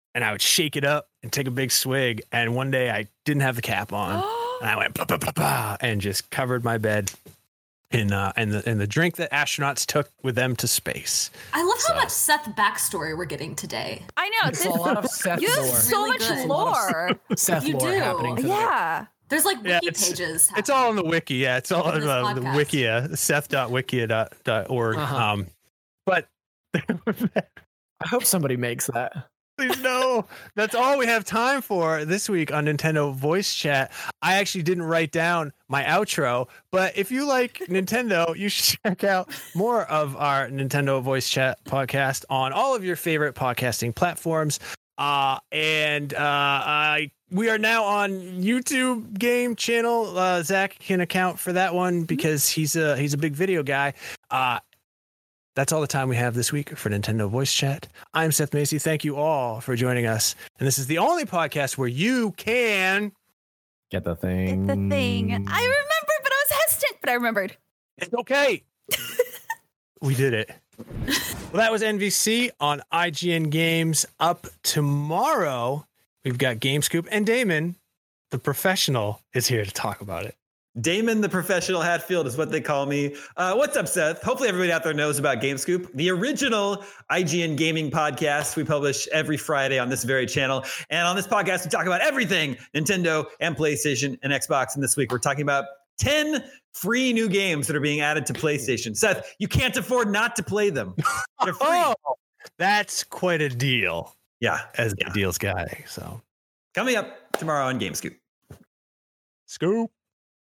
and I would shake it up and take a big swig. And one day I didn't have the cap on, and I went bah, bah, bah, bah, and just covered my bed in uh, in the in the drink that astronauts took with them to space. I love So- how much Seth backstory we're getting today. I know. It's a lot of Seth You have lore. so Really much good. lore. Seth You lore do. happening today. Yeah. There's like Yeah, wiki it's- pages. It's all in the wiki. Yeah, it's all In in this uh, the podcast. wikia, seth dot wikia dot org. Uh-huh. Um, but I hope somebody makes that. please no, that's all we have time for this week on Nintendo Voice Chat. I actually didn't write down my outro, but if you like Nintendo, you should check out more of our Nintendo Voice Chat podcast on all of your favorite podcasting platforms. Uh, and uh, I we are now on YouTube game channel. Uh, Zach can account for that one because he's a he's a big video guy. Uh, that's all the time we have this week for Nintendo Voice Chat. I'm Seth Macy. Thank you all for joining us. And this is the only podcast where you can Get the thing. Get the thing. I remembered, but I was hesitant, but I remembered. It's okay. We did it. Well, that was N V C on I G N Games. Up tomorrow, we've got Game Scoop, and Damon, the professional, is here to talk about it. Damon the Professional Hatfield is what they call me. Uh, what's up, Seth? Hopefully everybody out there knows about GameScoop, the original I G N gaming podcast we publish every Friday on this very channel. And on this podcast, we talk about everything Nintendo and PlayStation and Xbox. And this week, we're talking about ten free new games that are being added to PlayStation. Seth, you can't afford not to play them. They're free. Oh, that's quite a deal. Yeah. As yeah. the deals guy. So Coming up tomorrow on GameScoop. Scoop.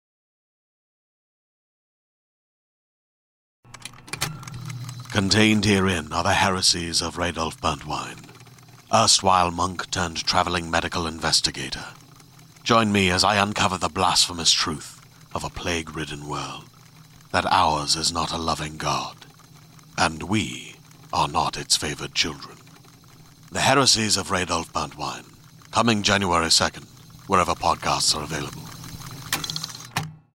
Contained herein are the heresies of Radolf Burntwine, erstwhile monk turned traveling medical investigator. Join me as I uncover the blasphemous truth of a plague-ridden world, that ours is not a loving God, and we are not its favored children. The heresies of Radolf Burntwine, coming January second, wherever podcasts are available.